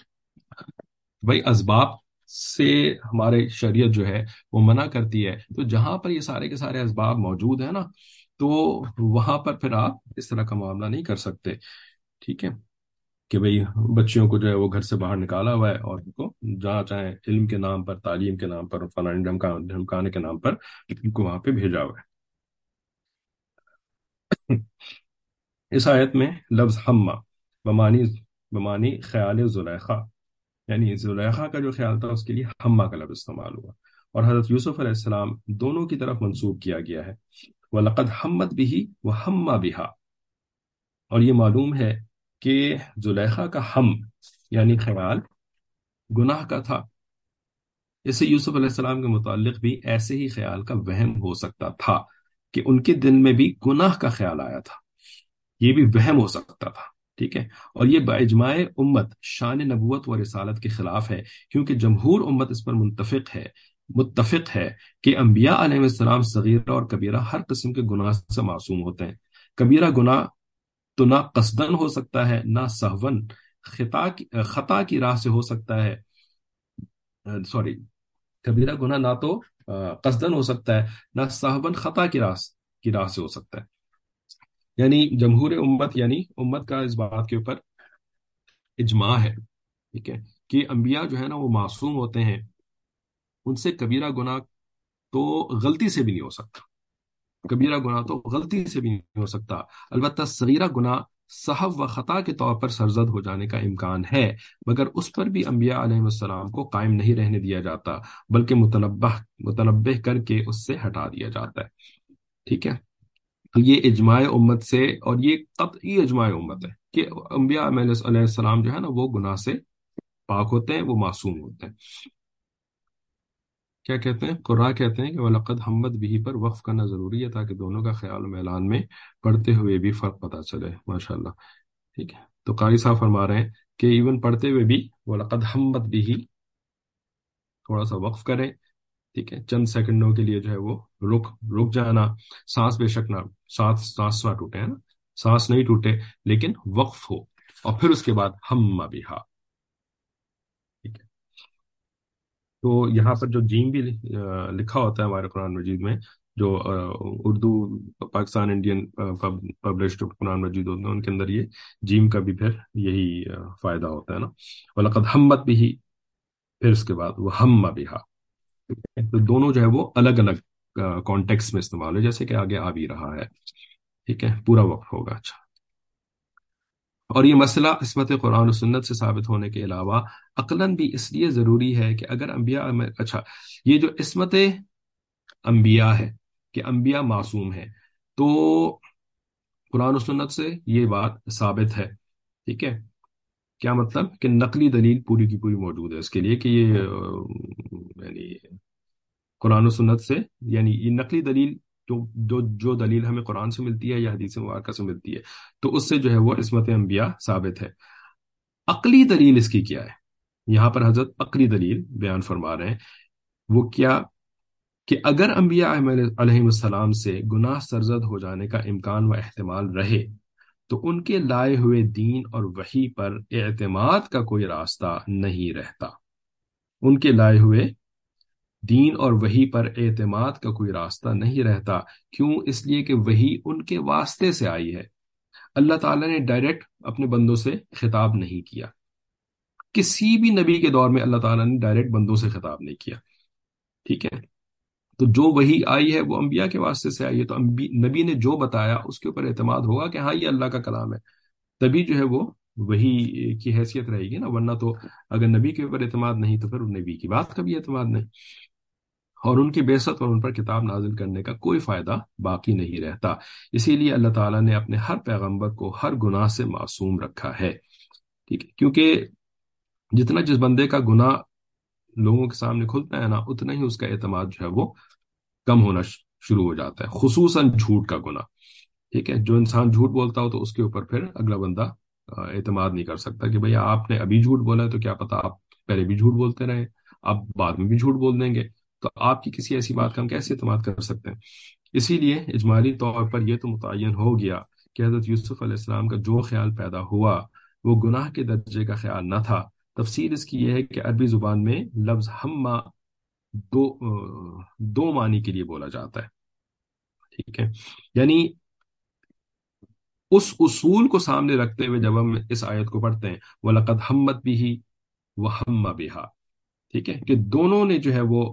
بھائی اسباب سے ہمارے شریعت جو ہے وہ منع کرتی ہے، تو جہاں پر یہ سارے کے سارے اسباب موجود ہیں نا، تو وہاں پر پھر آپ اس طرح کا معاملہ نہیں کر سکتے. ٹھیک ہے. کہ بھئی بچیوں کو جو ہے وہ گھر سے باہر نکالا ہوا ہے، اور ان کو جہاں چاہیں علم کے نام پر، تعلیم کے نام پر، اور فلاں دھمکانے کے نام پر ان کو وہاں پہ بھیجا ہوا ہے. اس آیت میں لفظ ہمہ بمانی بمانی خیال زلیخا، یعنی زلیخا کا جو خیال تھا اس کے لیے ہمہ کا لفظ استعمال ہوا، اور حضرت یوسف علیہ السلام دونوں کی طرف منسوب کیا گیا ہے. وَلَقَدْ ہمت بِهِ وَهَمَّ بِهَا. اور یہ معلوم ہے کہ زلیخا کا ہم یعنی خیال گناہ کا تھا. اس سے یوسف علیہ السلام کے متعلق بھی ایسے ہی خیال کا وہم ہو سکتا تھا کہ ان کے دل میں بھی گناہ کا خیال آیا تھا، یہ بھی وہم ہو سکتا تھا. ٹھیک ہے. اور یہ باجماع امت شان نبوت و رسالت کے خلاف ہے، کیونکہ جمہور امت اس پر متفق ہے متفق ہے کہ انبیاء علیہ السلام صغیرہ اور کبیرہ ہر قسم کے گناہ سے معصوم ہوتے ہیں. کبیرہ گناہ تو نہ قصدن ہو سکتا ہے نہ سہون، خطا کی خطا کی راہ سے ہو سکتا ہے، سوری، کبیرہ گناہ نہ تو آ، قصدن ہو سکتا ہے نہ سہون خطا کی راہ کی راہ سے ہو سکتا ہے۔ یعنی جمہور امت، یعنی امت کا اس بات کے اوپر اجماع ہے، ٹھیک ہے، کہ انبیاء جو ہے نا وہ معصوم ہوتے ہیں، ان سے کبیرہ گناہ تو غلطی سے بھی نہیں ہو سکتا، کبیرہ گناہ تو غلطی سے بھی نہیں ہو سکتا۔ البتہ صغیرہ گناہ سہو و خطا کے طور پر سرزد ہو جانے کا امکان ہے، مگر اس پر بھی انبیاء علیہ السلام کو قائم نہیں رہنے دیا جاتا، بلکہ متنبہ متنبہ کر کے اس سے ہٹا دیا جاتا ہے، ٹھیک ہے۔ تو یہ اجماع امت سے، اور یہ قطعی اجماع امت ہے کہ انبیاء علیہ السلام جو ہے نا وہ گناہ سے پاک ہوتے ہیں، وہ معصوم ہوتے ہیں۔ کیا کہتے ہیں قراء کہتے ہیں کہ وَلَقَدْ حَمَّدْ بِهِ پر وقف کرنا ضروری ہے تاکہ دونوں کا خیال و میلان میں پڑھتے ہوئے بھی فرق پتہ چلے، ماشاءاللہ، ٹھیک ہے۔ تو قاری صاحب فرما رہے ہیں کہ ایون پڑھتے ہوئے بھی وَلَقَدْ حَمَّدْ بِهِ تھوڑا سا وقف کریں، ٹھیک ہے، چند سیکنڈوں کے لیے جو ہے وہ رک رک جانا، سانس بے شک نہ سانس سانس نہ ٹوٹے، ہے نا، سانس نہیں ٹوٹے لیکن وقف ہو، اور پھر اس کے بعد ہم بہا، ٹھیک ہے۔ تو یہاں پر جو جیم بھی آ، لکھا ہوتا ہے ہمارے قرآن مجید میں، جو آ، اردو پاکستان انڈین پبلشڈ قرآن مجید ہوتے ہیں، ان کے اندر یہ جیم کا بھی پھر یہی آ، فائدہ ہوتا ہے نا، وَلَقَدْ حَمَّتْ بِهِ، پھر اس کے بعد وہ ہم بہا، تو دونوں جو ہے وہ الگ الگ کانٹیکس میں استعمال ہے، جیسے کہ آگے آ بھی رہا ہے، ٹھیک ہے، پورا وقف ہوگا، اچھا۔ اور یہ مسئلہ عصمت قرآن و سنت سے ثابت ہونے کے علاوہ عقلاً بھی اس لیے ضروری ہے کہ اگر انبیاء میں، اچھا، یہ جو عصمت انبیاء ہے کہ انبیاء معصوم ہیں، تو قرآن و سنت سے یہ بات ثابت ہے، ٹھیک ہے۔ کیا مطلب کہ نقلی دلیل پوری کی پوری موجود ہے اس کے لیے کہ یہ آ، یعنی قرآن و سنت سے، یعنی یہ نقلی دلیل، جو جو جو دلیل ہمیں قرآن سے ملتی ہے یا حدیث مبارکہ سے ملتی ہے، تو اس سے جو ہے وہ عصمت انبیاء ثابت ہے۔ عقلی دلیل اس کی کیا ہے؟ یہاں پر حضرت عقلی دلیل بیان فرما رہے ہیں، وہ کیا کہ اگر انبیاء علیہ السلام سے گناہ سرزد ہو جانے کا امکان و احتمال رہے تو ان کے لائے ہوئے دین اور وحی پر اعتماد کا کوئی راستہ نہیں رہتا، ان کے لائے ہوئے دین اور وحی پر اعتماد کا کوئی راستہ نہیں رہتا۔ کیوں؟ اس لیے کہ وحی ان کے واسطے سے آئی ہے، اللہ تعالیٰ نے ڈائریکٹ اپنے بندوں سے خطاب نہیں کیا، کسی بھی نبی کے دور میں اللہ تعالیٰ نے ڈائریکٹ بندوں سے خطاب نہیں کیا، ٹھیک ہے۔ تو جو وحی آئی ہے وہ انبیاء کے واسطے سے آئی ہے، تو نبی نے جو بتایا اس کے اوپر اعتماد ہوگا کہ ہاں یہ اللہ کا کلام ہے، تبھی جو ہے وہ وحی کی حیثیت رہے گی نا، ورنہ تو اگر نبی کے اوپر اعتماد نہیں تو پھر نبی کی بات کا بھی اعتماد نہیں، اور ان کی بعثت اور ان پر کتاب نازل کرنے کا کوئی فائدہ باقی نہیں رہتا۔ اسی لیے اللہ تعالیٰ نے اپنے ہر پیغمبر کو ہر گناہ سے معصوم رکھا ہے، ٹھیک ہے، کیونکہ جتنا جس بندے کا گناہ لوگوں کے سامنے کھلتا ہے نا، اتنا ہی اس کا اعتماد جو ہے وہ کم ہونا شروع ہو جاتا ہے، خصوصاً جھوٹ کا گناہ، ٹھیک ہے۔ جو انسان جھوٹ بولتا ہو تو اس کے اوپر پھر اگلا بندہ اعتماد نہیں کر سکتا کہ بھئی آپ نے ابھی جھوٹ بولا ہے تو کیا پتا آپ پہلے بھی جھوٹ بولتے رہے، آپ بعد میں بھی جھوٹ بول دیں گے، تو آپ کی کسی ایسی بات کا ہم کیسے اعتماد کر سکتے ہیں؟ اسی لیے اجمالی طور پر یہ تو متعین ہو گیا کہ حضرت یوسف علیہ السلام کا جو خیال پیدا ہوا وہ گناہ کے درجے کا خیال نہ تھا۔ تفسیر اس کی یہ ہے کہ عربی زبان میں لفظ ہما دو دو معنی کے لیے بولا جاتا ہے، ٹھیک ہے، یعنی اس اصول کو سامنے رکھتے ہوئے جب ہم اس آیت کو پڑھتے ہیں وَلَقَدْ حَمَّتْ بِهِ وَحَمَّ بِهَا، ٹھیک ہے، کہ دونوں نے جو ہے وہ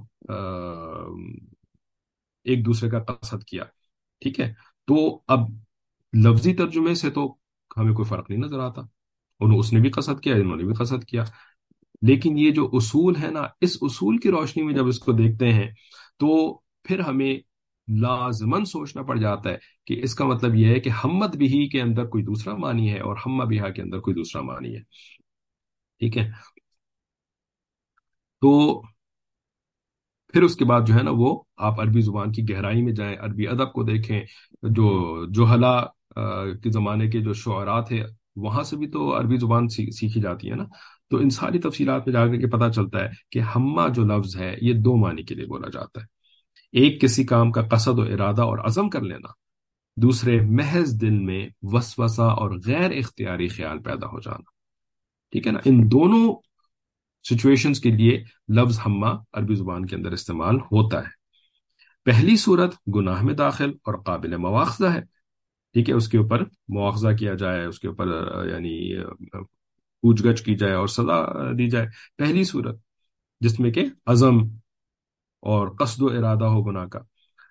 ایک دوسرے کا قصد کیا، ٹھیک ہے، تو اب لفظی ترجمے سے تو ہمیں کوئی فرق نہیں نظر آتا، انہوں اس نے بھی قصد کیا، انہوں نے بھی قصد کیا، لیکن یہ جو اصول ہے نا، اس اصول کی روشنی میں جب اس کو دیکھتے ہیں تو پھر ہمیں لازماً سوچنا پڑ جاتا ہے کہ اس کا مطلب یہ ہے کہ حمد بھی کے اندر کوئی دوسرا معنی ہے اور ہمہ بہا کے اندر کوئی دوسرا معنی ہے، ٹھیک ہے۔ تو پھر اس کے بعد جو ہے نا وہ آپ عربی زبان کی گہرائی میں جائیں، عربی ادب کو دیکھیں، جو جوہلا کے زمانے کے جو شعراء تھے وہاں سے بھی تو عربی زبان سیکھی جاتی ہے نا، تو ان ساری تفصیلات میں جا کر کے پتہ چلتا ہے کہ ہمہ جو لفظ ہے یہ دو معنی کے لیے بولا جاتا ہے، ایک کسی کام کا قصد و ارادہ اور عزم کر لینا، دوسرے محض دل میں وسوسہ اور غیر اختیاری خیال پیدا ہو جانا. ٹھیک ہے نا. ان دونوں سچویشنز کے لیے لفظ ہمہ عربی زبان کے اندر استعمال ہوتا ہے. پہلی صورت گناہ میں داخل اور قابل مواخذہ ہے. ٹھیک ہے, اس کے اوپر مواخذہ کیا جائے, اس کے اوپر یعنی پوچھ گچھ کی جائے اور سزا دی جائے. پہلی صورت جس میں کہ عزم اور قصد و ارادہ ہو گناہ کا.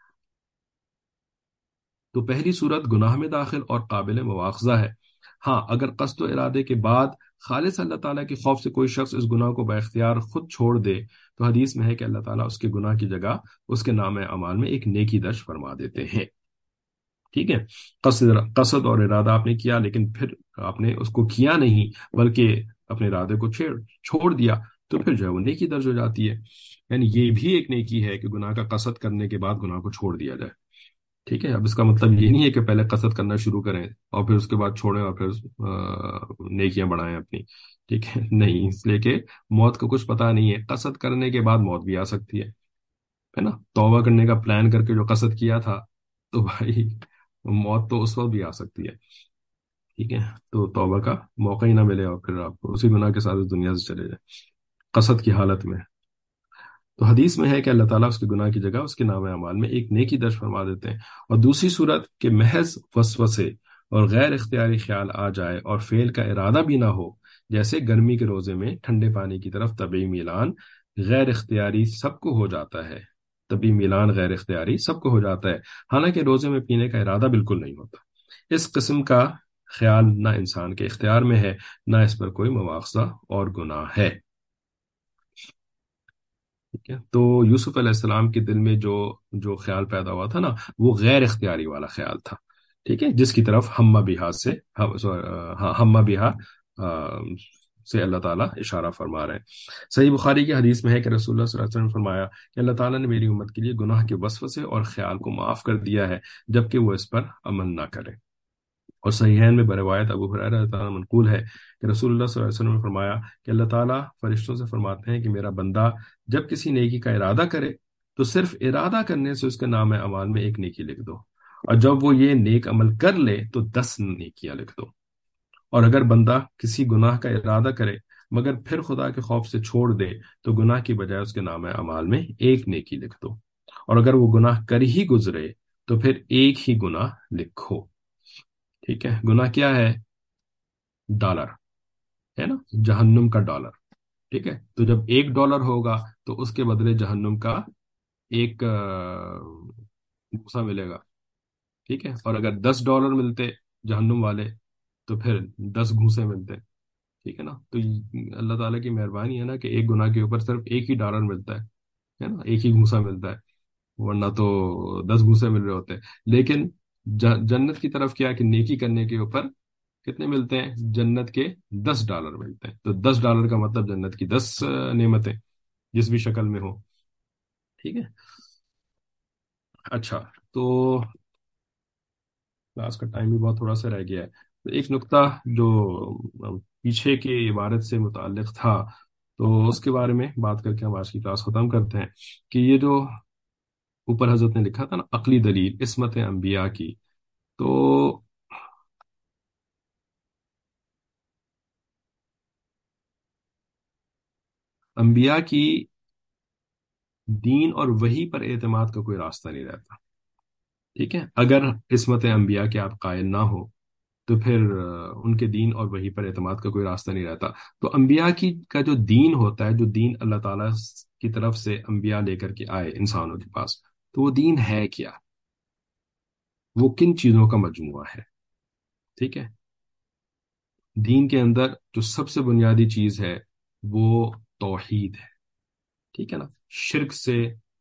تو پہلی صورت گناہ میں داخل اور قابل مواخذہ ہے. ہاں, اگر قصد و ارادے کے بعد خالص اللہ تعالیٰ کے خوف سے کوئی شخص اس گناہ کو باختیار خود چھوڑ دے تو حدیث میں ہے کہ اللہ تعالیٰ اس کے گناہ کی جگہ اس کے نام اعمال میں ایک نیکی درج فرما دیتے ہیں. ٹھیک ہے, قصد قصد اور ارادہ آپ نے کیا لیکن پھر آپ نے اس کو کیا نہیں بلکہ اپنے ارادے کو چھیڑ چھوڑ دیا تو پھر جو ہے وہ نیکی درج ہو جاتی ہے. یعنی یہ بھی ایک نیکی ہے کہ گناہ کا قصد کرنے کے بعد گناہ کو چھوڑ دیا جائے. ٹھیک ہے, اب اس کا مطلب یہ نہیں ہے کہ پہلے قصد کرنا شروع کریں اور پھر اس کے بعد چھوڑیں اور پھر آ, نیکیاں بڑھائیں اپنی. ٹھیک ہے, نہیں, اس لیے کہ موت کا کچھ پتہ نہیں ہے. قصد کرنے کے بعد موت بھی آ سکتی ہے ہے نا. توبہ کرنے کا پلان کر کے جو قصد کیا تھا تو بھائی موت تو اس وقت بھی آ سکتی ہے. ٹھیک ہے, تو توبہ کا موقع ہی نہ ملے اور پھر آپ اسی گناہ کے ساتھ اس دنیا سے چلے جائیں قصد کی حالت میں. تو حدیث میں ہے کہ اللہ تعالیٰ اس کے گناہ کی جگہ اس کے نام اعمال میں ایک نیکی درج فرما دیتے ہیں. اور دوسری صورت کہ محض وسوسے اور غیر اختیاری خیال آ جائے اور فعل کا ارادہ بھی نہ ہو, جیسے گرمی کے روزے میں ٹھنڈے پانی کی طرف طبعی میلان غیر اختیاری سب کو ہو جاتا ہے. طبعی میلان غیر اختیاری سب کو ہو جاتا ہے, حالانکہ روزے میں پینے کا ارادہ بالکل نہیں ہوتا. اس قسم کا خیال نہ انسان کے اختیار میں ہے نہ اس پر کوئی مواخذہ اور گناہ ہے. ٹھیک ہے, تو یوسف علیہ السلام کے دل میں جو جو خیال پیدا ہوا تھا نا وہ غیر اختیاری والا خیال تھا. ٹھیک ہے, جس کی طرف ہمہ بیہا سے ہاں ہمہ بیہا سے اللہ تعالیٰ اشارہ فرما رہے ہیں. صحیح بخاری کی حدیث میں ہے کہ رسول اللہ صلی اللہ علیہ وسلم نے فرمایا کہ اللہ تعالیٰ نے میری امت کے لیے گناہ کے وسوسے اور خیال کو معاف کر دیا ہے جبکہ وہ اس پر عمل نہ کرے. اور صحیحین میں بروایت ابو ہریرہ رضی اللہ عنہ منقول ہے کہ رسول اللہ صلی اللہ علیہ وسلم نے فرمایا کہ اللہ تعالیٰ فرشتوں سے فرماتے ہیں کہ میرا بندہ جب کسی نیکی کا ارادہ کرے تو صرف ارادہ کرنے سے اس کے نام اعمال میں ایک نیکی لکھ دو, اور جب وہ یہ نیک عمل کر لے تو دس نیکیاں لکھ دو. اور اگر بندہ کسی گناہ کا ارادہ کرے مگر پھر خدا کے خوف سے چھوڑ دے تو گناہ کی بجائے اس کے نام اعمال میں ایک نیکی لکھ دو. اور اگر وہ گناہ کر ہی گزرے تو پھر ایک ہی گناہ لکھو. ٹھیک ہے, گناہ کیا ہے؟ ڈالر ہے نا, جہنم کا ڈالر. ٹھیک ہے, تو جب ایک ڈالر ہوگا تو اس کے بدلے جہنم کا ایک گھوسا ملے گا. ٹھیک ہے, اور اگر دس ڈالر ملتے جہنم والے تو پھر دس گھوسے ملتے. ٹھیک ہے نا, تو اللہ تعالیٰ کی مہربانی ہے نا کہ ایک گناہ کے اوپر صرف ایک ہی ڈالر ملتا ہے ہے نا, ایک ہی گھوسا ملتا ہے, ورنہ تو دس گھوسے مل رہے ہوتے ہیں. لیکن جنت کی طرف کیا کہ نیکی کرنے کے اوپر کتنے ملتے ہیں؟ جنت کے دس ڈالر ملتے ہیں. تو دس ڈالر کا مطلب جنت کی دس نعمتیں جس بھی شکل میں ہو. ٹھیک ہے, اچھا, تو کلاس کا ٹائم بھی بہت تھوڑا سا رہ گیا ہے. تو ایک نقطہ جو پیچھے کی عبارت سے متعلق تھا تو اس کے بارے میں بات کر کے ہم آج کی کلاس ختم کرتے ہیں کہ یہ جو اوپر حضرت نے لکھا تھا نا عقلی دلیل عصمت انبیاء کی, تو انبیاء کی دین اور وحی پر اعتماد کا کوئی راستہ نہیں رہتا. ٹھیک ہے, اگر عصمت انبیاء کے آپ قائل نہ ہو تو پھر ان کے دین اور وحی پر اعتماد کا کوئی راستہ نہیں رہتا. تو انبیاء کی کا جو دین ہوتا ہے, جو دین اللہ تعالیٰ کی طرف سے انبیاء لے کر کے آئے انسانوں کے پاس, تو وہ دین ہے کیا؟ وہ کن چیزوں کا مجموعہ ہے؟ ٹھیک ہے, دین کے اندر جو سب سے بنیادی چیز ہے وہ توحید ہے. ٹھیک ہے نا, شرک سے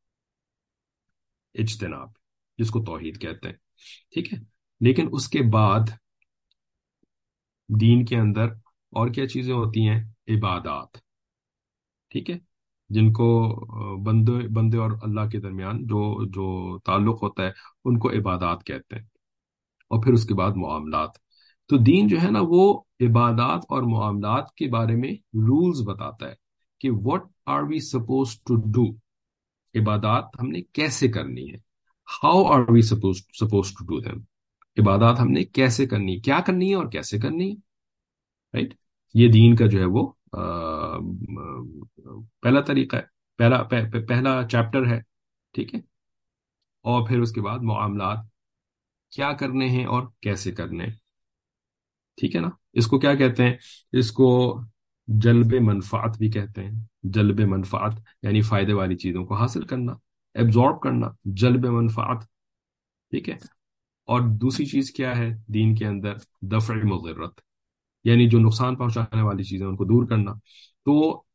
اجتناب جس کو توحید کہتے ہیں. ٹھیک ہے, لیکن اس کے بعد دین کے اندر اور کیا چیزیں ہوتی ہیں؟ عبادات. ٹھیک ہے, جن کو بندے بندے اور اللہ کے درمیان جو جو تعلق ہوتا ہے ان کو عبادات کہتے ہیں. اور پھر اس کے بعد معاملات. تو دین جو ہے نا وہ عبادات اور معاملات کے بارے میں رولز بتاتا ہے کہ what are we supposed to do. عبادات ہم نے کیسے کرنی ہے, how are we supposed supposed to do them. عبادات ہم نے کیسے کرنی ہے، کیا کرنی ہے اور کیسے کرنی ہے، رائٹ؟ یہ دین کا جو ہے وہ آ، آ، پہلا طریقہ ہے، پہلا پہ- پہ- پہلا چیپٹر ہے، ٹھیک ہے؟ اور پھر اس کے بعد معاملات کیا کرنے ہیں اور کیسے کرنے ہیں، ٹھیک ہے نا؟ اس کو کیا کہتے ہیں؟ اس کو جلب منفعت بھی کہتے ہیں، جلب منفعت یعنی فائدے والی چیزوں کو حاصل کرنا، ایبزارب کرنا، جلب منفعت، ٹھیک ہے؟ اور دوسری چیز کیا ہے دین کے اندر؟ دفع مضرت، یعنی جو نقصان پہنچانے والی چیزیں ان کو دور کرنا۔ تو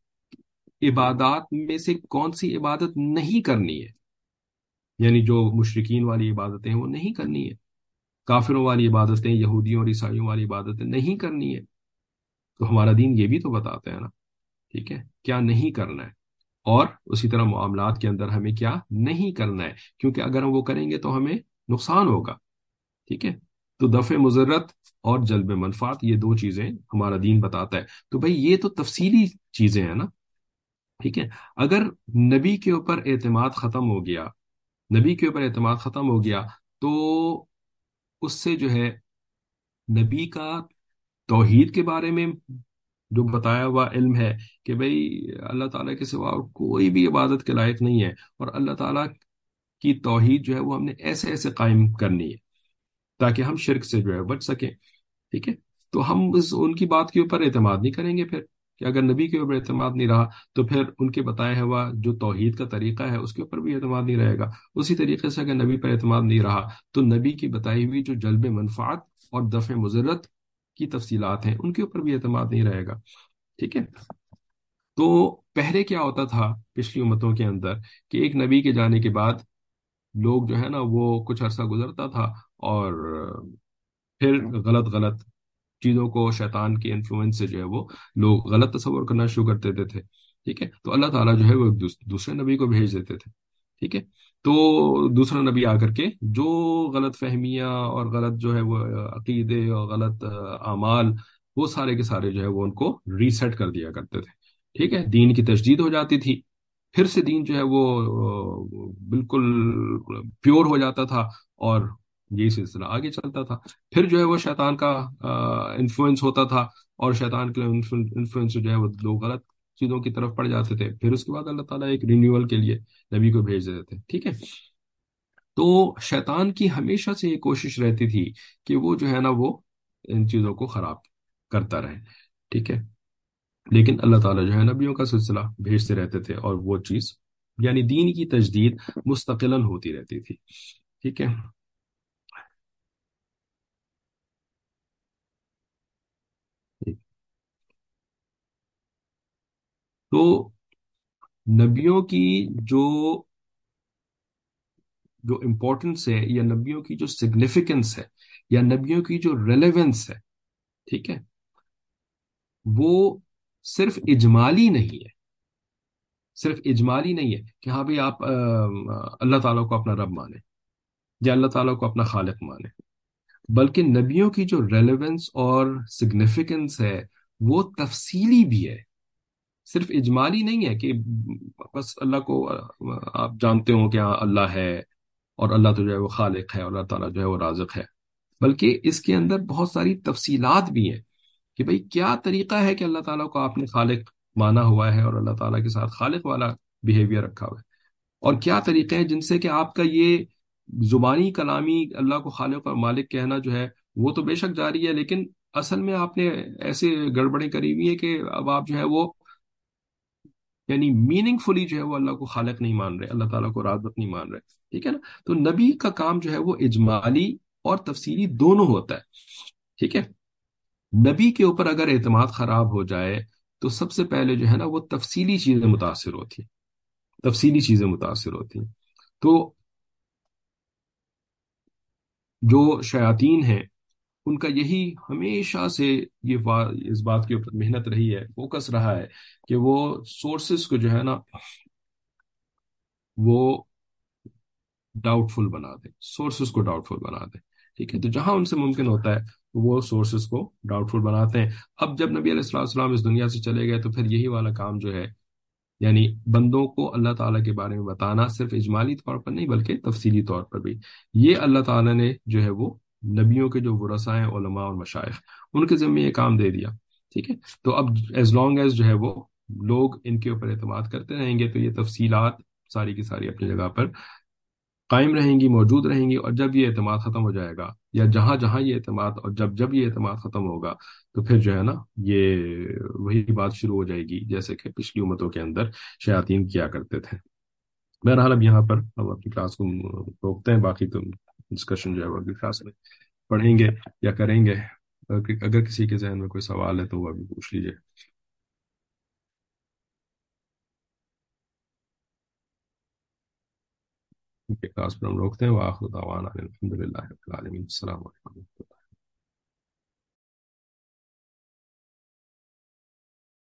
عبادات میں سے کون سی عبادت نہیں کرنی ہے؟ یعنی جو مشرکین والی عبادتیں ہیں وہ نہیں کرنی ہے، کافروں والی عبادتیں، یہودیوں اور عیسائیوں والی عبادتیں نہیں کرنی ہے۔ تو ہمارا دین یہ بھی تو بتاتا ہے نا، ٹھیک ہے، کیا نہیں کرنا ہے، اور اسی طرح معاملات کے اندر ہمیں کیا نہیں کرنا ہے، کیونکہ اگر ہم وہ کریں گے تو ہمیں نقصان ہوگا، ٹھیک ہے؟ تو دفع مضرت اور جلب منفعت، یہ دو چیزیں ہمارا دین بتاتا ہے۔ تو بھائی یہ تو تفصیلی چیزیں ہیں نا، ٹھیک ہے؟ اگر نبی کے اوپر اعتماد ختم ہو گیا، نبی کے اوپر اعتماد ختم ہو گیا، تو اس سے جو ہے نبی کا توحید کے بارے میں جو بتایا ہوا علم ہے کہ بھئی اللہ تعالیٰ کے سوا اور کوئی بھی عبادت کے لائق نہیں ہے، اور اللہ تعالیٰ کی توحید جو ہے وہ ہم نے ایسے ایسے قائم کرنی ہے تاکہ ہم شرک سے جو ہے بچ سکیں، ٹھیک ہے؟ تو ہم اس ان کی بات کے اوپر اعتماد نہیں کریں گے پھر، کہ اگر نبی کے اوپر اعتماد نہیں رہا تو پھر ان کے بتایا ہوا جو توحید کا طریقہ ہے اس کے اوپر بھی اعتماد نہیں رہے گا۔ اسی طریقے سے اگر نبی پر اعتماد نہیں رہا تو نبی کی بتائی ہوئی جو جلب منفعت اور دفع مضرت کی تفصیلات ہیں ان کے اوپر بھی اعتماد نہیں رہے گا، ٹھیک ہے؟ تو پہلے کیا ہوتا تھا پچھلی امتوں کے اندر کہ ایک نبی کے جانے کے بعد لوگ جو ہے نا وہ کچھ عرصہ گزرتا تھا اور پھر غلط غلط چیزوں کو، شیطان کے انفلوئنس سے جو ہے وہ لوگ غلط تصور کرنا شروع کر دیتے تھے، ٹھیک ہے؟ تو اللہ تعالیٰ جو ہے وہ دوس- دوسرے نبی کو بھیج دیتے تھے، ٹھیک ہے؟ تو دوسرا نبی آ کر کے جو غلط فہمیاں اور غلط جو ہے وہ عقیدے اور غلط آ، اعمال، وہ سارے کے سارے جو ہے وہ ان کو ریسیٹ کر دیا کرتے تھے، ٹھیک ہے؟ دین کی تجدید ہو جاتی تھی، پھر سے دین جو ہے وہ آ، بالکل پیور ہو جاتا تھا، اور یہی سلسلہ آگے چلتا تھا۔ پھر جو ہے وہ شیطان کا انفلوئنس ہوتا تھا، اور شیطان کے انفلوئنس جو ہے وہ لوگ غلط چیزوں کی طرف پڑ جاتے تھے، پھر اس کے بعد اللہ تعالیٰ ایک رینیول کے لیے نبی کو بھیج دیتے تھے، ٹھیک ہے؟ تو شیطان کی ہمیشہ سے یہ کوشش رہتی تھی کہ وہ جو ہے نا وہ ان چیزوں کو خراب کرتا رہے، ٹھیک ہے؟ لیکن اللہ تعالیٰ جو ہے نبیوں کا سلسلہ بھیجتے رہتے تھے، اور وہ چیز یعنی دین کی تجدید مستقلاً ہوتی رہتی تھی، ٹھیک ہے؟ تو نبیوں کی جو جو امپورٹنس ہے، یا نبیوں کی جو سگنیفیکنس ہے، یا نبیوں کی جو ریلیونس ہے، ٹھیک ہے، وہ صرف اجمالی نہیں ہے، صرف اجمالی نہیں ہے کہ ہاں بھئی آپ آ، اللہ تعالیٰ کو اپنا رب مانیں یا اللہ تعالیٰ کو اپنا خالق مانیں، بلکہ نبیوں کی جو ریلیونس اور سگنیفیکنس ہے وہ تفصیلی بھی ہے، صرف اجمالی نہیں ہے کہ بس اللہ کو آ، آپ جانتے ہو کہ ہاں اللہ ہے، اور اللہ تو جو ہے وہ خالق ہے، اور اللہ تعالیٰ جو ہے وہ رازق ہے، بلکہ اس کے اندر بہت ساری تفصیلات بھی ہیں کہ بھئی کیا طریقہ ہے کہ اللہ تعالیٰ کو آپ نے خالق مانا ہوا ہے اور اللہ تعالیٰ کے ساتھ خالق والا بیہیویئر رکھا ہوا ہے، اور کیا طریقے ہیں جن سے کہ آپ کا یہ زبانی کلامی اللہ کو خالق اور مالک کہنا جو ہے وہ تو بے شک جاری ہے، لیکن اصل میں آپ نے ایسے گڑبڑیں کری ہوئی ہیں کہ اب آپ جو ہے وہ یعنی میننگ فلی جو ہے وہ اللہ کو خالق نہیں مان رہے، اللہ تعالیٰ کو رازق نہیں مان رہے، ٹھیک ہے نا؟ تو نبی کا کام جو ہے وہ اجمالی اور تفصیلی دونوں ہوتا ہے، ٹھیک ہے؟ نبی کے اوپر اگر اعتماد خراب ہو جائے تو سب سے پہلے جو ہے نا وہ تفصیلی چیزیں متاثر ہوتی ہیں، تفصیلی چیزیں متاثر ہوتی ہیں۔ تو جو شیاطین ہیں ان کا یہی ہمیشہ سے یہ وا- اس بات کے اوپر محنت رہی ہے، فوکس رہا ہے کہ وہ سورسز کو جو ہے نا وہ ڈاؤٹ فل بنا دیں، سورسز کو ڈاؤٹ فل بنا دیں، ٹھیک ہے؟ تو جہاں ان سے ممکن ہوتا ہے وہ سورسز کو ڈاؤٹ فل بناتے ہیں۔ اب جب نبی علیہ السلام السلام اس دنیا سے چلے گئے تو پھر یہی والا کام جو ہے، یعنی بندوں کو اللہ تعالیٰ کے بارے میں بتانا، صرف اجمالی طور پر نہیں بلکہ تفصیلی طور پر بھی، یہ اللہ تعالیٰ نے جو ہے وہ نبیوں کے جو ورثاء ہیں، علماء اور مشائخ، ان کے ذمہ یہ کام دے دیا. ٹھیک ہے. تو اب ایز لانگ ایز جو ہے وہ لوگ ان کے اوپر اعتماد کرتے رہیں گے تو یہ تفصیلات ساری کی ساری اپنی جگہ پر قائم رہیں گی، موجود رہیں گی. اور جب یہ اعتماد ختم ہو جائے گا، یا جہاں جہاں یہ اعتماد، اور جب جب یہ اعتماد ختم ہوگا، تو پھر جو ہے نا یہ وہی بات شروع ہو جائے گی جیسے کہ پچھلی امتوں کے اندر شیاطین کیا کرتے تھے. بہرحال اب یہاں پر ہم اپنی کلاس کو روکتے ہیں، باقی تو ڈسکشن جو ہے وہ اگلی کلاس میں پڑھیں گے یا کریں گے. اگر اگر کسی کے ذہن میں کوئی سوال ہے تو وہ ابھی پوچھ لیجیے. ٹھیک ہے، کلاس پر ہم روکتے ہیں. وآخر دعوانا الحمد للہ رب العالمین. السلام علیکم.